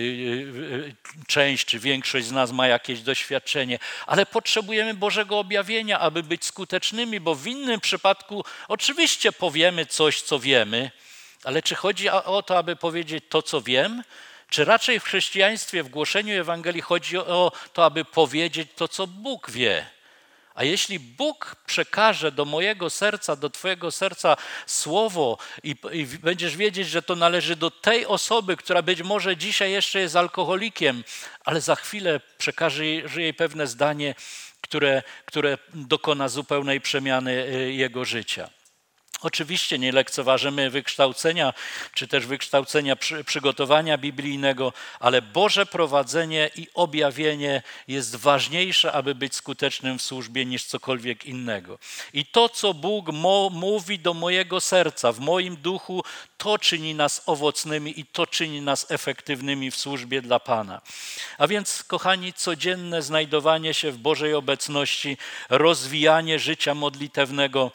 Część czy większość z nas ma jakieś doświadczenie, ale potrzebujemy Bożego objawienia, aby być skutecznymi, bo w innym przypadku oczywiście powiemy coś, co wiemy, ale czy chodzi o to, aby powiedzieć to, co wiem? Czy raczej w chrześcijaństwie, w głoszeniu Ewangelii chodzi o to, aby powiedzieć to, co Bóg wie? A jeśli Bóg przekaże do mojego serca, do twojego serca słowo i, i będziesz wiedzieć, że to należy do tej osoby, która być może dzisiaj jeszcze jest alkoholikiem, ale za chwilę przekaże jej pewne zdanie, które, które dokona zupełnej przemiany jego życia. Oczywiście nie lekceważymy wykształcenia, czy też wykształcenia przy, przygotowania biblijnego, ale Boże prowadzenie i objawienie jest ważniejsze, aby być skutecznym w służbie niż cokolwiek innego. I to, co Bóg mo, mówi do mojego serca, w moim duchu, to czyni nas owocnymi i to czyni nas efektywnymi w służbie dla Pana. A więc, kochani, codzienne znajdowanie się w Bożej obecności, rozwijanie życia modlitewnego,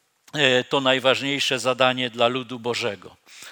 to najważniejsze zadanie dla ludu Bożego.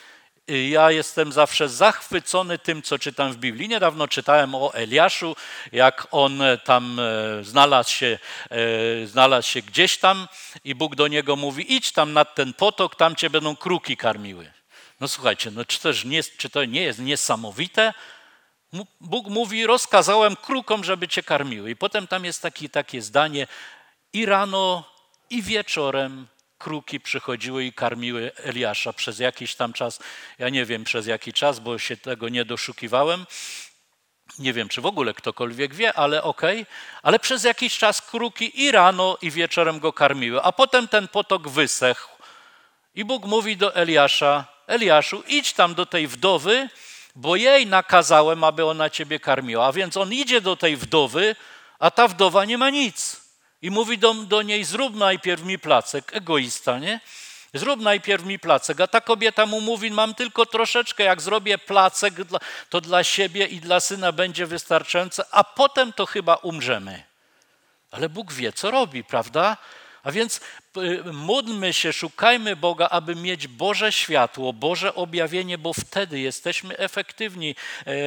Ja jestem zawsze zachwycony tym, co czytam w Biblii. Niedawno czytałem o Eliaszu, jak on tam znalazł się, znalazł się gdzieś tam i Bóg do niego mówi: idź tam nad ten potok, tam cię będą kruki karmiły. No słuchajcie, no czy to nie, czy to nie jest niesamowite? Bóg mówi, rozkazałem krukom, żeby cię karmiły. I potem tam jest taki, takie zdanie, i rano, i wieczorem kruki przychodziły i karmiły Eliasza przez jakiś tam czas. Ja nie wiem przez jaki czas, bo się tego nie doszukiwałem. Nie wiem, czy w ogóle ktokolwiek wie, ale okej. Okay. Ale przez jakiś czas kruki i rano, i wieczorem go karmiły. A potem ten potok wysechł. I Bóg mówi do Eliasza, Eliaszu, idź tam do tej wdowy, bo jej nakazałem, aby ona ciebie karmiła. A więc on idzie do tej wdowy, a ta wdowa nie ma nic. I mówi do, do niej, zrób najpierw mi placek. Egoista, nie? Zrób najpierw mi placek. A ta kobieta mu mówi, mam tylko troszeczkę, jak zrobię placek, to dla siebie i dla syna będzie wystarczające, a potem to chyba umrzemy. Ale Bóg wie, co robi, prawda? A więc módlmy się, szukajmy Boga, aby mieć Boże światło, Boże objawienie, bo wtedy jesteśmy efektywni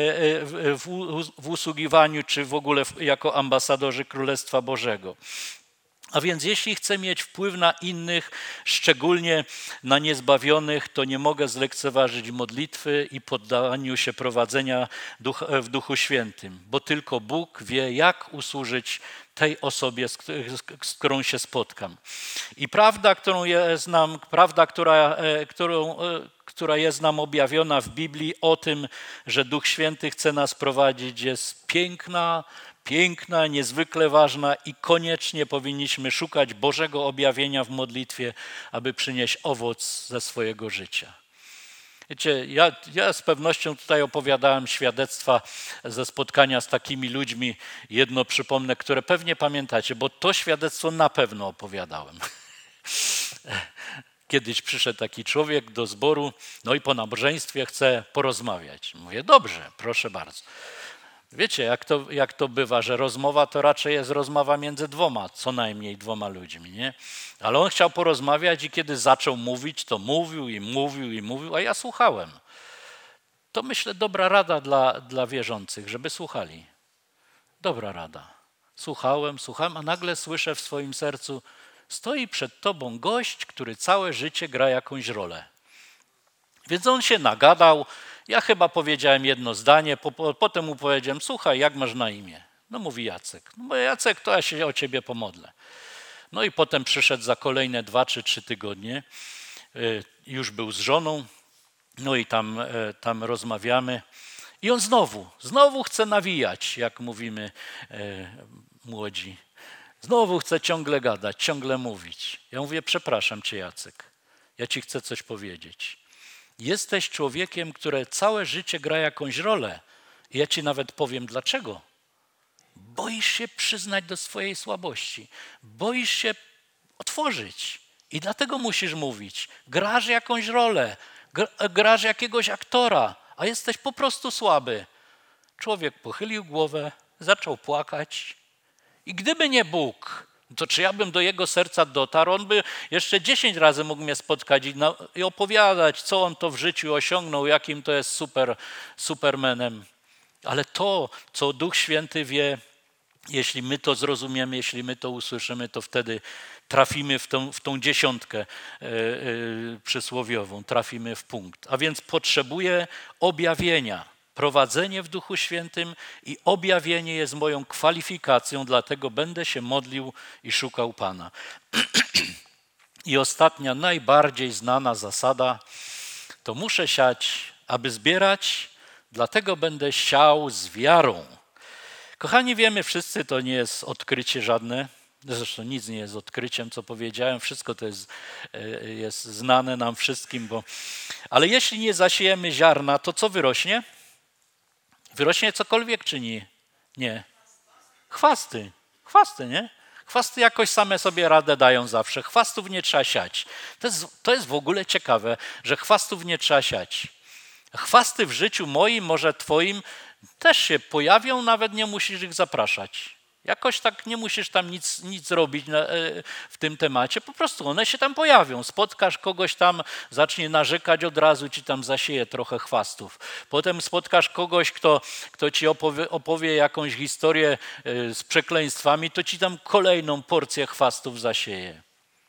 w usługiwaniu, czy w ogóle jako ambasadorzy Królestwa Bożego. A więc jeśli chcę mieć wpływ na innych, szczególnie na niezbawionych, to nie mogę zlekceważyć modlitwy i poddaniu się prowadzenia w Duchu Świętym, bo tylko Bóg wie, jak usłużyć tej osobie, z którą się spotkam. I prawda, którą jest nam, prawda, która, którą, która jest nam objawiona w Biblii o tym, że Duch Święty chce nas prowadzić, jest piękna, piękna, niezwykle ważna i koniecznie powinniśmy szukać Bożego objawienia w modlitwie, aby przynieść owoc ze swojego życia. Wiecie, ja, ja z pewnością tutaj opowiadałem świadectwa ze spotkania z takimi ludźmi. Jedno przypomnę, które pewnie pamiętacie, bo to świadectwo na pewno opowiadałem. Kiedyś przyszedł taki człowiek do zboru, no i po nabożeństwie chce porozmawiać. Mówię, dobrze, proszę bardzo. Wiecie, jak to, jak to bywa, że rozmowa to raczej jest rozmowa między dwoma, co najmniej dwoma ludźmi, nie? Ale on chciał porozmawiać i kiedy zaczął mówić, to mówił i mówił i mówił, a ja słuchałem. To myślę dobra rada dla, dla wierzących, żeby słuchali. Dobra rada. Słuchałem, słuchałem, a nagle słyszę w swoim sercu, stoi przed tobą gość, który całe życie gra jakąś rolę. Więc on się nagadał. Ja chyba powiedziałem jedno zdanie, po, po, potem mu powiedziałem, słuchaj, jak masz na imię? No mówi Jacek. No bo Jacek, to ja się o ciebie pomodlę. No i potem przyszedł za kolejne dwa czy trzy tygodnie. Już był z żoną, no i tam, tam rozmawiamy. I on znowu, znowu chce nawijać, jak mówimy młodzi. Znowu chce ciągle gadać, ciągle mówić. Ja mówię, przepraszam cię Jacek, ja ci chcę coś powiedzieć. Jesteś człowiekiem, który całe życie gra jakąś rolę. I ja ci nawet powiem dlaczego. Boisz się przyznać do swojej słabości. Boisz się otworzyć. I dlatego musisz mówić. Grasz jakąś rolę. Grasz jakiegoś aktora, a jesteś po prostu słaby. Człowiek pochylił głowę, zaczął płakać. I gdyby nie Bóg, to czy ja bym do jego serca dotarł, on by jeszcze dziesięć razy mógł mnie spotkać i, na, i opowiadać, co on to w życiu osiągnął, jakim to jest super, supermanem. Ale to, co Duch Święty wie, jeśli my to zrozumiemy, jeśli my to usłyszymy, to wtedy trafimy w tą, w tą dziesiątkę yy, yy, przysłowiową, trafimy w punkt. A więc potrzebuję objawienia. Prowadzenie w Duchu Świętym i objawienie jest moją kwalifikacją, dlatego będę się modlił i szukał Pana. I ostatnia, najbardziej znana zasada, to muszę siać, aby zbierać, dlatego będę siał z wiarą. Kochani, wiemy wszyscy, to nie jest odkrycie żadne, zresztą nic nie jest odkryciem, co powiedziałem, wszystko to jest, jest znane nam wszystkim, bo... ale jeśli nie zasiejemy ziarna, to co wyrośnie? Wyrośnie cokolwiek czy nie? Nie. Chwasty. Chwasty, nie? Chwasty jakoś same sobie radę dają zawsze. Chwastów nie trzeba siać. To jest, to jest w ogóle ciekawe, że chwastów nie trzeba siać. Chwasty w życiu moim, może twoim, też się pojawią, nawet nie musisz ich zapraszać. Jakoś tak nie musisz tam nic, nic robić na, w tym temacie, po prostu one się tam pojawią. Spotkasz kogoś tam, zacznie narzekać, od razu ci tam zasieje trochę chwastów. Potem spotkasz kogoś, kto, kto ci opowie, opowie jakąś historię z przekleństwami, to ci tam kolejną porcję chwastów zasieje.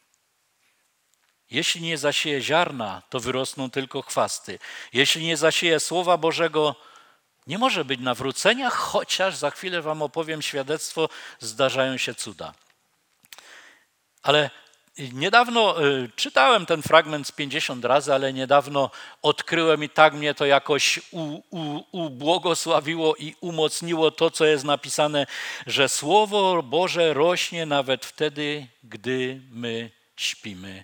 Jeśli nie zasieje ziarna, to wyrosną tylko chwasty. Jeśli nie zasieje Słowa Bożego, Nie może być nawrócenia, chociaż za chwilę wam opowiem świadectwo, zdarzają się cuda. Ale niedawno y, czytałem ten fragment z pięćdziesiąt razy, ale niedawno odkryłem i tak mnie to jakoś u, u, ubłogosławiło i umocniło to, co jest napisane, że Słowo Boże rośnie nawet wtedy, gdy my śpimy.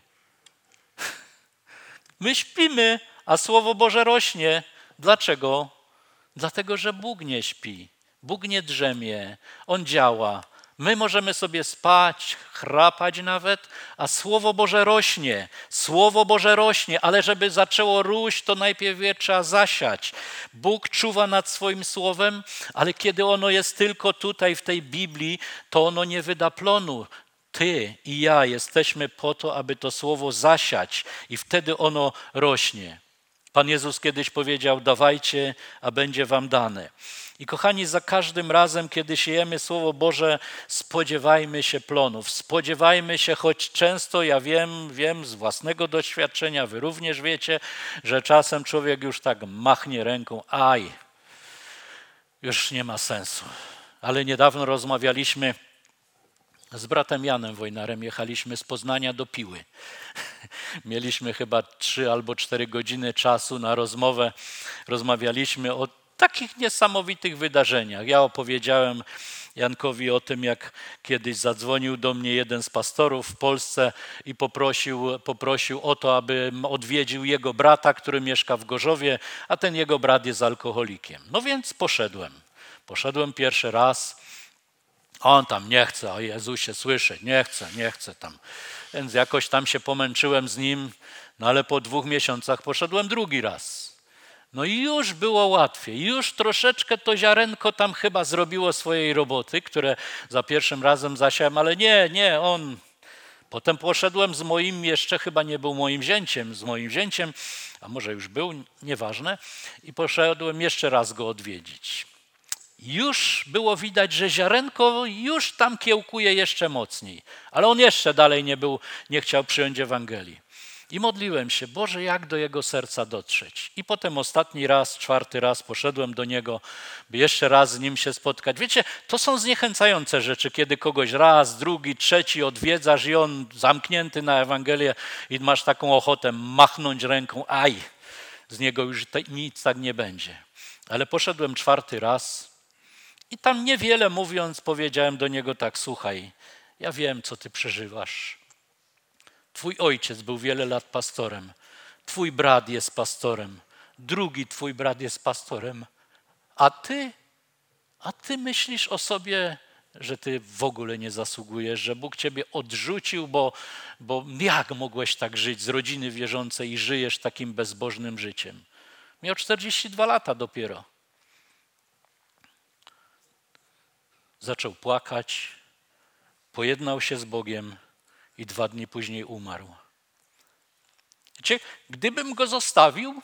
My śpimy, a Słowo Boże rośnie. Dlaczego? Dlatego, że Bóg nie śpi, Bóg nie drzemie, On działa. My możemy sobie spać, chrapać nawet, a Słowo Boże rośnie. Słowo Boże rośnie, ale żeby zaczęło róść, to najpierw je trzeba zasiać. Bóg czuwa nad swoim Słowem, ale kiedy ono jest tylko tutaj w tej Biblii, to ono nie wyda plonu. Ty i ja jesteśmy po to, aby to Słowo zasiać i wtedy ono rośnie. Pan Jezus kiedyś powiedział, dawajcie, a będzie wam dane. I kochani, za każdym razem, kiedy siejemy Słowo Boże, spodziewajmy się plonów. Spodziewajmy się, choć często ja wiem, wiem z własnego doświadczenia, wy również wiecie, że czasem człowiek już tak machnie ręką, aj, już nie ma sensu. Ale niedawno rozmawialiśmy z bratem Janem Wojnarem, jechaliśmy z Poznania do Piły. Mieliśmy chyba trzy albo cztery godziny czasu na rozmowę. Rozmawialiśmy o takich niesamowitych wydarzeniach. Ja opowiedziałem Jankowi o tym, jak kiedyś zadzwonił do mnie jeden z pastorów w Polsce i poprosił, poprosił o to, abym odwiedził jego brata, który mieszka w Gorzowie, a ten jego brat jest alkoholikiem. No więc poszedłem. Poszedłem pierwszy raz. On tam nie chce, o Jezusie słyszę, nie chce, nie chce tam. Więc jakoś tam się pomęczyłem z nim, no ale po dwóch miesiącach poszedłem drugi raz. No i już było łatwiej, już troszeczkę to ziarenko tam chyba zrobiło swojej roboty, które za pierwszym razem zasiałem, ale nie, nie, on... Potem poszedłem z moim, jeszcze chyba nie był moim zięciem, z moim zięciem, a może już był, nieważne, i poszedłem jeszcze raz go odwiedzić. Już było widać, że ziarenko już tam kiełkuje jeszcze mocniej, ale on jeszcze dalej nie był, nie chciał przyjąć Ewangelii. I modliłem się, Boże, jak do jego serca dotrzeć. I potem ostatni raz, czwarty raz poszedłem do niego, by jeszcze raz z nim się spotkać. Wiecie, to są zniechęcające rzeczy, kiedy kogoś raz, drugi, trzeci odwiedzasz i on zamknięty na Ewangelię i masz taką ochotę machnąć ręką, aj, z niego już nic tak nie będzie. Ale poszedłem czwarty raz i tam niewiele mówiąc powiedziałem do niego tak, słuchaj, ja wiem, co ty przeżywasz. Twój ojciec był wiele lat pastorem, twój brat jest pastorem, drugi twój brat jest pastorem, a ty, a ty myślisz o sobie, że ty w ogóle nie zasługujesz, że Bóg ciebie odrzucił, bo, bo jak mogłeś tak żyć z rodziny wierzącej i żyjesz takim bezbożnym życiem? Miał czterdzieści dwa lata dopiero. Zaczął płakać, pojednał się z Bogiem i dwa dni później umarł. Wiecie, gdybym go zostawił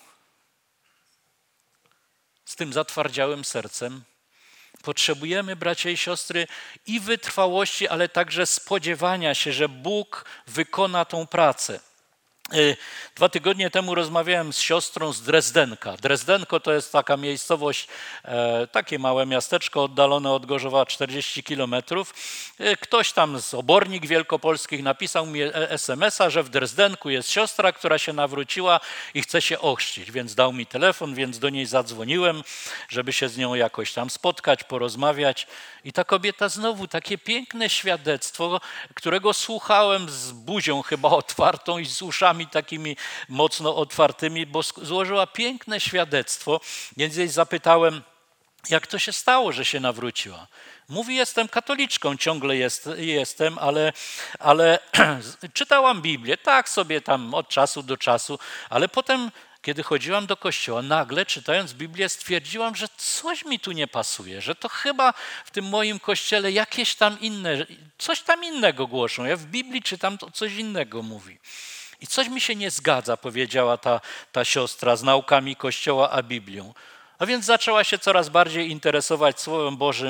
z tym zatwardziałym sercem, potrzebujemy, bracia i siostry, i wytrwałości, ale także spodziewania się, że Bóg wykona tą pracę. Dwa tygodnie temu rozmawiałem z siostrą z Drezdenka. Drezdenko to jest taka miejscowość, takie małe miasteczko oddalone od Gorzowa czterdzieści kilometrów. Ktoś tam z Obornik Wielkopolskich napisał mi es em es a, że w Drezdenku jest siostra, która się nawróciła i chce się ochrzcić, więc dał mi telefon, więc do niej zadzwoniłem, żeby się z nią jakoś tam spotkać, porozmawiać. I ta kobieta znowu takie piękne świadectwo, którego słuchałem z buzią chyba otwartą i z uszami takimi mocno otwartymi, bo złożyła piękne świadectwo, więc jej zapytałem, jak to się stało, że się nawróciła. Mówi, jestem katoliczką, ciągle jest, jestem, ale, ale czytałam Biblię, tak sobie tam od czasu do czasu, ale potem, kiedy chodziłam do kościoła, nagle czytając Biblię stwierdziłam, że coś mi tu nie pasuje, że to chyba w tym moim kościele jakieś tam inne, coś tam innego głoszą. Ja w Biblii czytam, to coś innego mówi. I coś mi się nie zgadza, powiedziała ta, ta siostra, z naukami Kościoła a Biblią. A więc zaczęła się coraz bardziej interesować Słowem Bożym,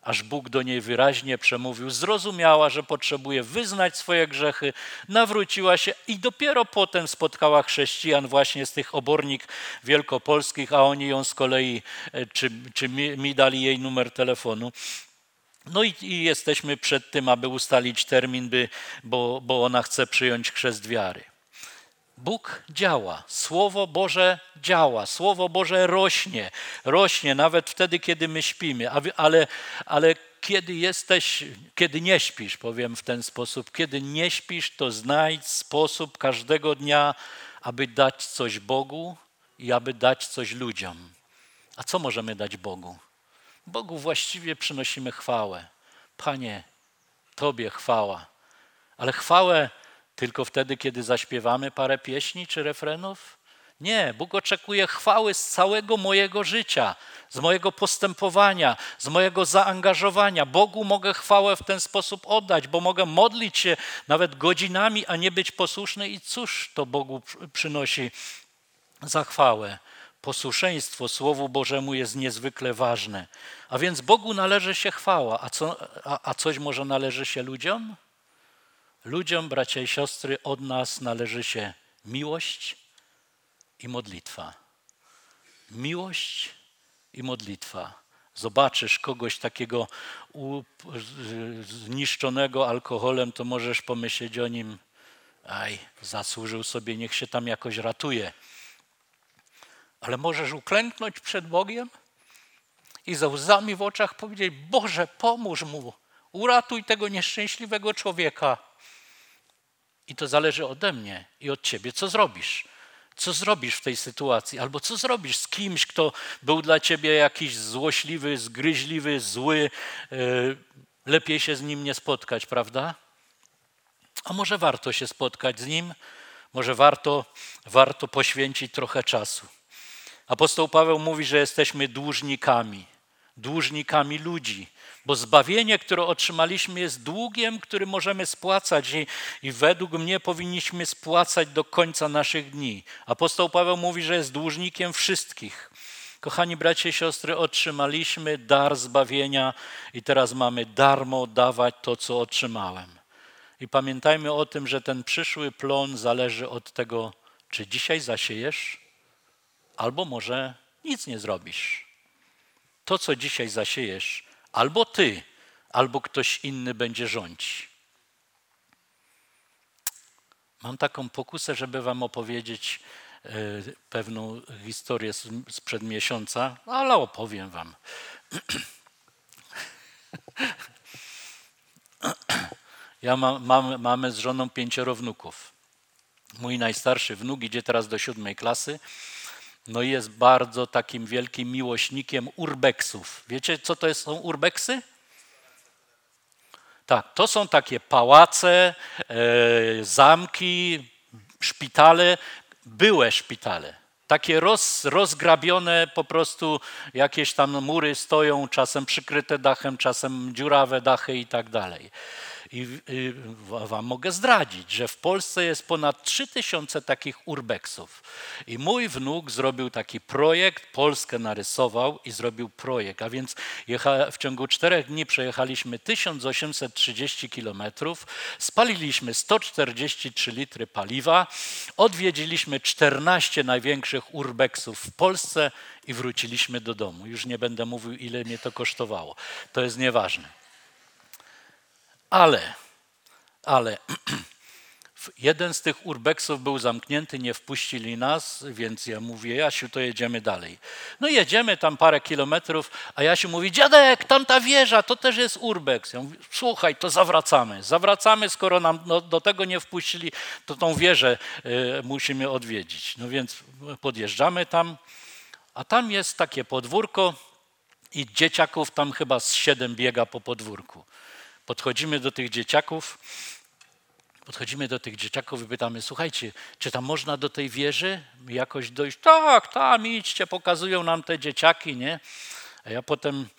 aż Bóg do niej wyraźnie przemówił. Zrozumiała, że potrzebuje wyznać swoje grzechy, nawróciła się i dopiero potem spotkała chrześcijan właśnie z tych obornik wielkopolskich, a oni ją z kolei, czy, czy mi, mi dali jej numer telefonu. No i, i jesteśmy przed tym, aby ustalić termin, by, bo, bo ona chce przyjąć chrzest wiary. Bóg działa, Słowo Boże działa, Słowo Boże rośnie, rośnie nawet wtedy, kiedy my śpimy, ale, ale kiedy jesteś, kiedy nie śpisz, powiem w ten sposób, kiedy nie śpisz, to znajdź sposób każdego dnia, aby dać coś Bogu i aby dać coś ludziom. A co możemy dać Bogu? Bogu właściwie przynosimy chwałę. Panie, Tobie chwała, ale chwałę tylko wtedy, kiedy zaśpiewamy parę pieśni czy refrenów? Nie, Bóg oczekuje chwały z całego mojego życia, z mojego postępowania, z mojego zaangażowania. Bogu mogę chwałę w ten sposób oddać, bo mogę modlić się nawet godzinami, a nie być posłuszny. I cóż to Bogu przynosi za chwałę? Posłuszeństwo Słowu Bożemu jest niezwykle ważne. A więc Bogu należy się chwała. A, co, a, a coś może należy się ludziom? Ludziom, bracia i siostry, od nas należy się miłość i modlitwa. Miłość i modlitwa. Zobaczysz kogoś takiego zniszczonego alkoholem, to możesz pomyśleć o nim, aj, zasłużył sobie, niech się tam jakoś ratuje. Ale możesz uklęknąć przed Bogiem i ze łzami w oczach powiedzieć: Boże, pomóż mu, uratuj tego nieszczęśliwego człowieka. I to zależy ode mnie i od ciebie. Co zrobisz? Co zrobisz w tej sytuacji? Albo co zrobisz z kimś, kto był dla ciebie jakiś złośliwy, zgryźliwy, zły? Lepiej się z nim nie spotkać, prawda? A może warto się spotkać z nim? Może warto, warto poświęcić trochę czasu. Apostoł Paweł mówi, że jesteśmy dłużnikami, dłużnikami ludzi, bo zbawienie, które otrzymaliśmy, jest długiem, który możemy spłacać i, i według mnie powinniśmy spłacać do końca naszych dni. Apostoł Paweł mówi, że jest dłużnikiem wszystkich. Kochani bracia i siostry, otrzymaliśmy dar zbawienia i teraz mamy darmo dawać to, co otrzymałem. I pamiętajmy o tym, że ten przyszły plon zależy od tego, czy dzisiaj zasiejesz, albo może nic nie zrobisz. To, co dzisiaj zasiejesz, albo ty, albo ktoś inny będzie rządzić. Mam taką pokusę, żeby wam opowiedzieć y, pewną historię z, sprzed miesiąca, ale opowiem wam. Ja mam, mam, mamy z żoną pięcioro wnuków. Mój najstarszy wnuk idzie teraz do siódmej klasy. No i jest bardzo takim wielkim miłośnikiem urbexów. Wiecie, co to są urbexy? Tak, to są takie pałace, e, zamki, szpitale, były szpitale. Takie roz, rozgrabione po prostu, jakieś tam mury stoją, czasem przykryte dachem, czasem dziurawe dachy i tak dalej. I y, wam mogę zdradzić, że w Polsce jest ponad trzy tysiące takich urbexów. I mój wnuk zrobił taki projekt, Polskę narysował i zrobił projekt. A więc jecha, w ciągu czterech dni przejechaliśmy tysiąc osiemset trzydzieści kilometrów, spaliliśmy sto czterdzieści trzy litry paliwa, odwiedziliśmy czternaście największych urbexów w Polsce i wróciliśmy do domu. Już nie będę mówił, ile mnie to kosztowało. To jest nieważne. Ale, ale jeden z tych urbexów był zamknięty, nie wpuścili nas, więc ja mówię: Jasiu, to jedziemy dalej. No jedziemy tam parę kilometrów, a Jasiu mówi: dziadek, tamta wieża, to też jest urbex. Ja mówię: słuchaj, to zawracamy. Zawracamy, skoro nam no, do tego nie wpuścili, to tą wieżę y, musimy odwiedzić. No więc podjeżdżamy tam, a tam jest takie podwórko i dzieciaków tam chyba z siedem biega po podwórku. Podchodzimy do tych dzieciaków, podchodzimy do tych dzieciaków i pytamy: słuchajcie, czy tam można do tej wieży jakoś dojść? Tak, tam idźcie, pokazują nam te dzieciaki, nie? A ja potem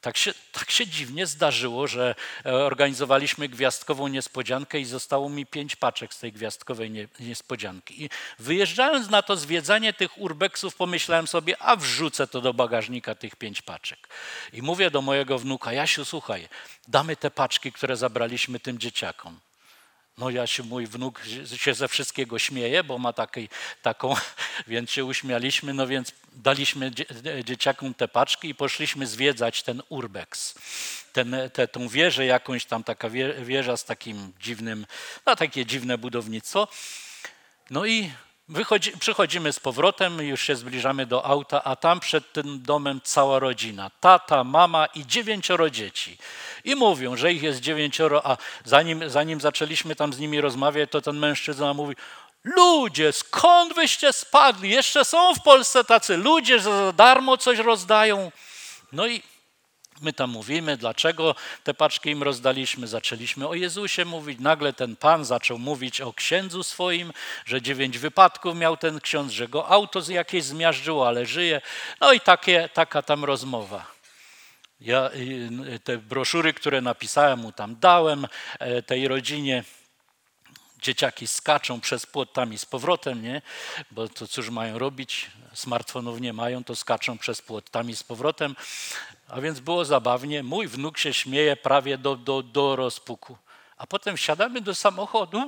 Tak się, tak się dziwnie zdarzyło, że organizowaliśmy gwiazdkową niespodziankę i zostało mi pięć paczek z tej gwiazdkowej nie, niespodzianki. I wyjeżdżając na to zwiedzanie tych urbexów, pomyślałem sobie, a wrzucę to do bagażnika tych pięć paczek. I mówię do mojego wnuka: Jasiu, słuchaj, damy te paczki, które zabraliśmy tym dzieciakom. No Jasiu, mój wnuk się ze wszystkiego śmieje, bo ma taki, taką, więc się uśmialiśmy, no więc daliśmy dzieciakom te paczki i poszliśmy zwiedzać ten urbex. Ten, te, tą wieżę jakąś tam, taka wieża z takim dziwnym, no takie dziwne budownictwo. No i wychodzi, przychodzimy z powrotem, już się zbliżamy do auta, a tam przed tym domem cała rodzina. Tata, mama i dziewięcioro dzieci. I mówią, że ich jest dziewięcioro, a zanim, zanim zaczęliśmy tam z nimi rozmawiać, to ten mężczyzna mówi: ludzie, skąd wyście spadli? Jeszcze są w Polsce tacy ludzie, że za darmo coś rozdają. No i my tam mówimy, dlaczego te paczki im rozdaliśmy. Zaczęliśmy o Jezusie mówić. Nagle ten pan zaczął mówić o księdzu swoim, że dziewięć wypadków miał ten ksiądz, że go auto z jakieś zmiażdżyło, ale żyje. No i takie, taka tam rozmowa. Ja te broszury, które napisałem, mu tam dałem, tej rodzinie. Dzieciaki skaczą przez płot tam i z powrotem, nie? Bo to cóż mają robić? Smartfonów nie mają, to skaczą przez płot tam i z powrotem. A więc było zabawnie. Mój wnuk się śmieje prawie do, do, do rozpuku. A potem wsiadamy do samochodu,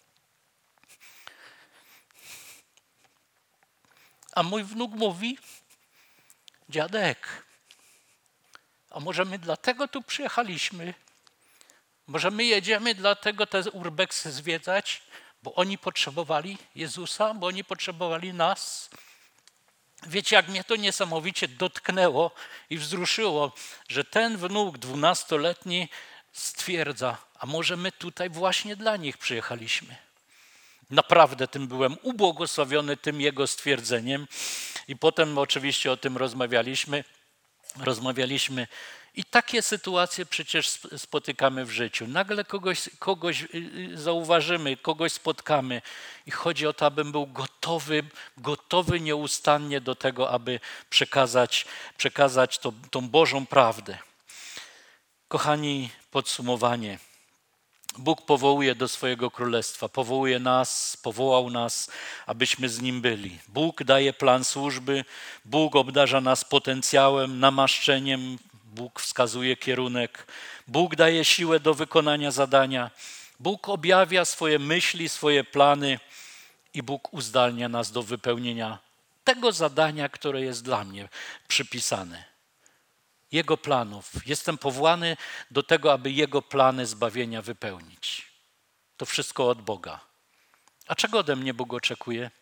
a mój wnuk mówi: dziadek, a może my dlatego tu przyjechaliśmy? Może my jedziemy dlatego te urbexy zwiedzać, bo oni potrzebowali Jezusa, bo oni potrzebowali nas? Wiecie, jak mnie to niesamowicie dotknęło i wzruszyło, że ten wnuk dwunastoletni stwierdza: a może my tutaj właśnie dla nich przyjechaliśmy? Naprawdę tym byłem ubłogosławiony, tym jego stwierdzeniem. I potem oczywiście o tym rozmawialiśmy. Rozmawialiśmy i takie sytuacje przecież spotykamy w życiu. Nagle kogoś, kogoś zauważymy, kogoś spotkamy i chodzi o to, abym był gotowy, gotowy nieustannie do tego, aby przekazać, przekazać to, tą Bożą prawdę. Kochani, podsumowanie. Bóg powołuje do swojego królestwa, powołuje nas, powołał nas, abyśmy z Nim byli. Bóg daje plan służby, Bóg obdarza nas potencjałem, namaszczeniem, Bóg wskazuje kierunek, Bóg daje siłę do wykonania zadania, Bóg objawia swoje myśli, swoje plany i Bóg uzdalnia nas do wypełnienia tego zadania, które jest dla mnie przypisane. Jego planów. Jestem powołany do tego, aby Jego plany zbawienia wypełnić. To wszystko od Boga. A czego ode mnie Bóg oczekuje?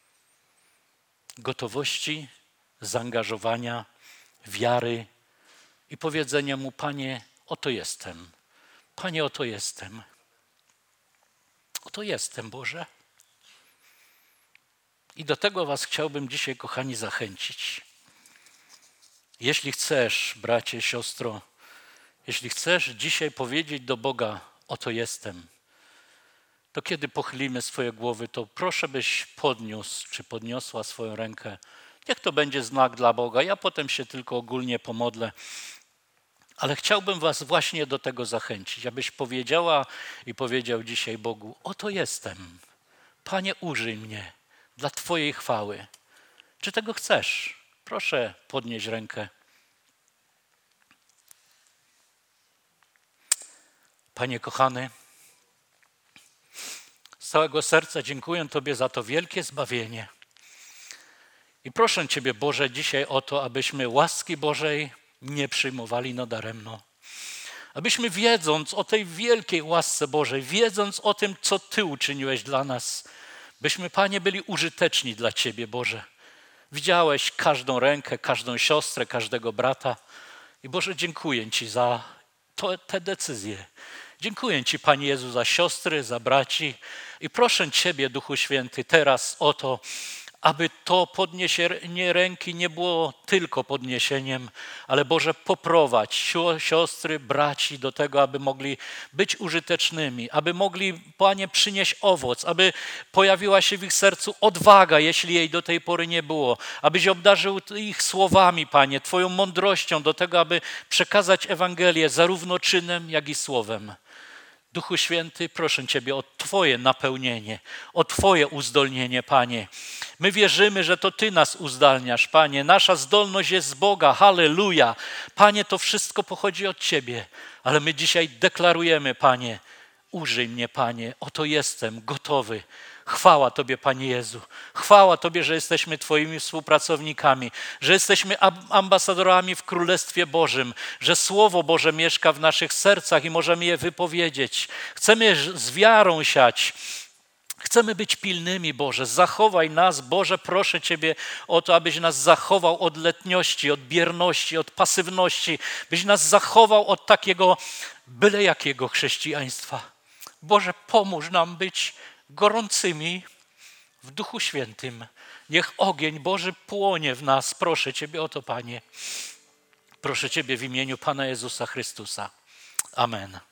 Gotowości, zaangażowania, wiary i powiedzenia Mu: Panie, oto jestem. Panie, oto jestem. Oto jestem, Boże. I do tego was chciałbym dzisiaj, kochani, zachęcić. Jeśli chcesz, bracie, siostro, jeśli chcesz dzisiaj powiedzieć do Boga: oto jestem, to kiedy pochylimy swoje głowy, to proszę, byś podniósł czy podniosła swoją rękę. Niech to będzie znak dla Boga. Ja potem się tylko ogólnie pomodlę. Ale chciałbym was właśnie do tego zachęcić, abyś powiedziała i powiedział dzisiaj Bogu: oto jestem. Panie, użyj mnie dla Twojej chwały. Czy tego chcesz? Proszę podnieść rękę. Panie kochany, z całego serca dziękuję Tobie za to wielkie zbawienie. I proszę Ciebie, Boże, dzisiaj o to, abyśmy łaski Bożej nie przyjmowali nadaremno. Abyśmy, wiedząc o tej wielkiej łasce Bożej, wiedząc o tym, co Ty uczyniłeś dla nas, byśmy, Panie, byli użyteczni dla Ciebie, Boże. Widziałeś każdą rękę, każdą siostrę, każdego brata. I Boże, dziękuję Ci za to, te decyzje. Dziękuję Ci, Panie Jezu, za siostry, za braci. I proszę Ciebie, Duchu Święty, teraz o to, aby to podniesienie ręki nie było tylko podniesieniem, ale Boże, poprowadź siostry, braci do tego, aby mogli być użytecznymi, aby mogli, Panie, przynieść owoc, aby pojawiła się w ich sercu odwaga, jeśli jej do tej pory nie było, abyś obdarzył ich słowami, Panie, Twoją mądrością do tego, aby przekazać Ewangelię zarówno czynem, jak i słowem. Duchu Święty, proszę Ciebie o Twoje napełnienie, o Twoje uzdolnienie, Panie. My wierzymy, że to Ty nas uzdalniasz, Panie. Nasza zdolność jest z Boga, halleluja. Panie, to wszystko pochodzi od Ciebie, ale my dzisiaj deklarujemy, Panie, użyj mnie, Panie, oto jestem, gotowy. Chwała Tobie, Panie Jezu. Chwała Tobie, że jesteśmy Twoimi współpracownikami, że jesteśmy ambasadorami w Królestwie Bożym, że Słowo Boże mieszka w naszych sercach i możemy je wypowiedzieć. Chcemy je z wiarą siać. Chcemy być pilnymi, Boże. Zachowaj nas, Boże, proszę Ciebie o to, abyś nas zachował od letniości, od bierności, od pasywności, byś nas zachował od takiego byle jakiego chrześcijaństwa. Boże, pomóż nam być gorącymi w Duchu Świętym. Niech ogień Boży płonie w nas. Proszę Ciebie o to, Panie. Proszę Ciebie w imieniu Pana Jezusa Chrystusa. Amen.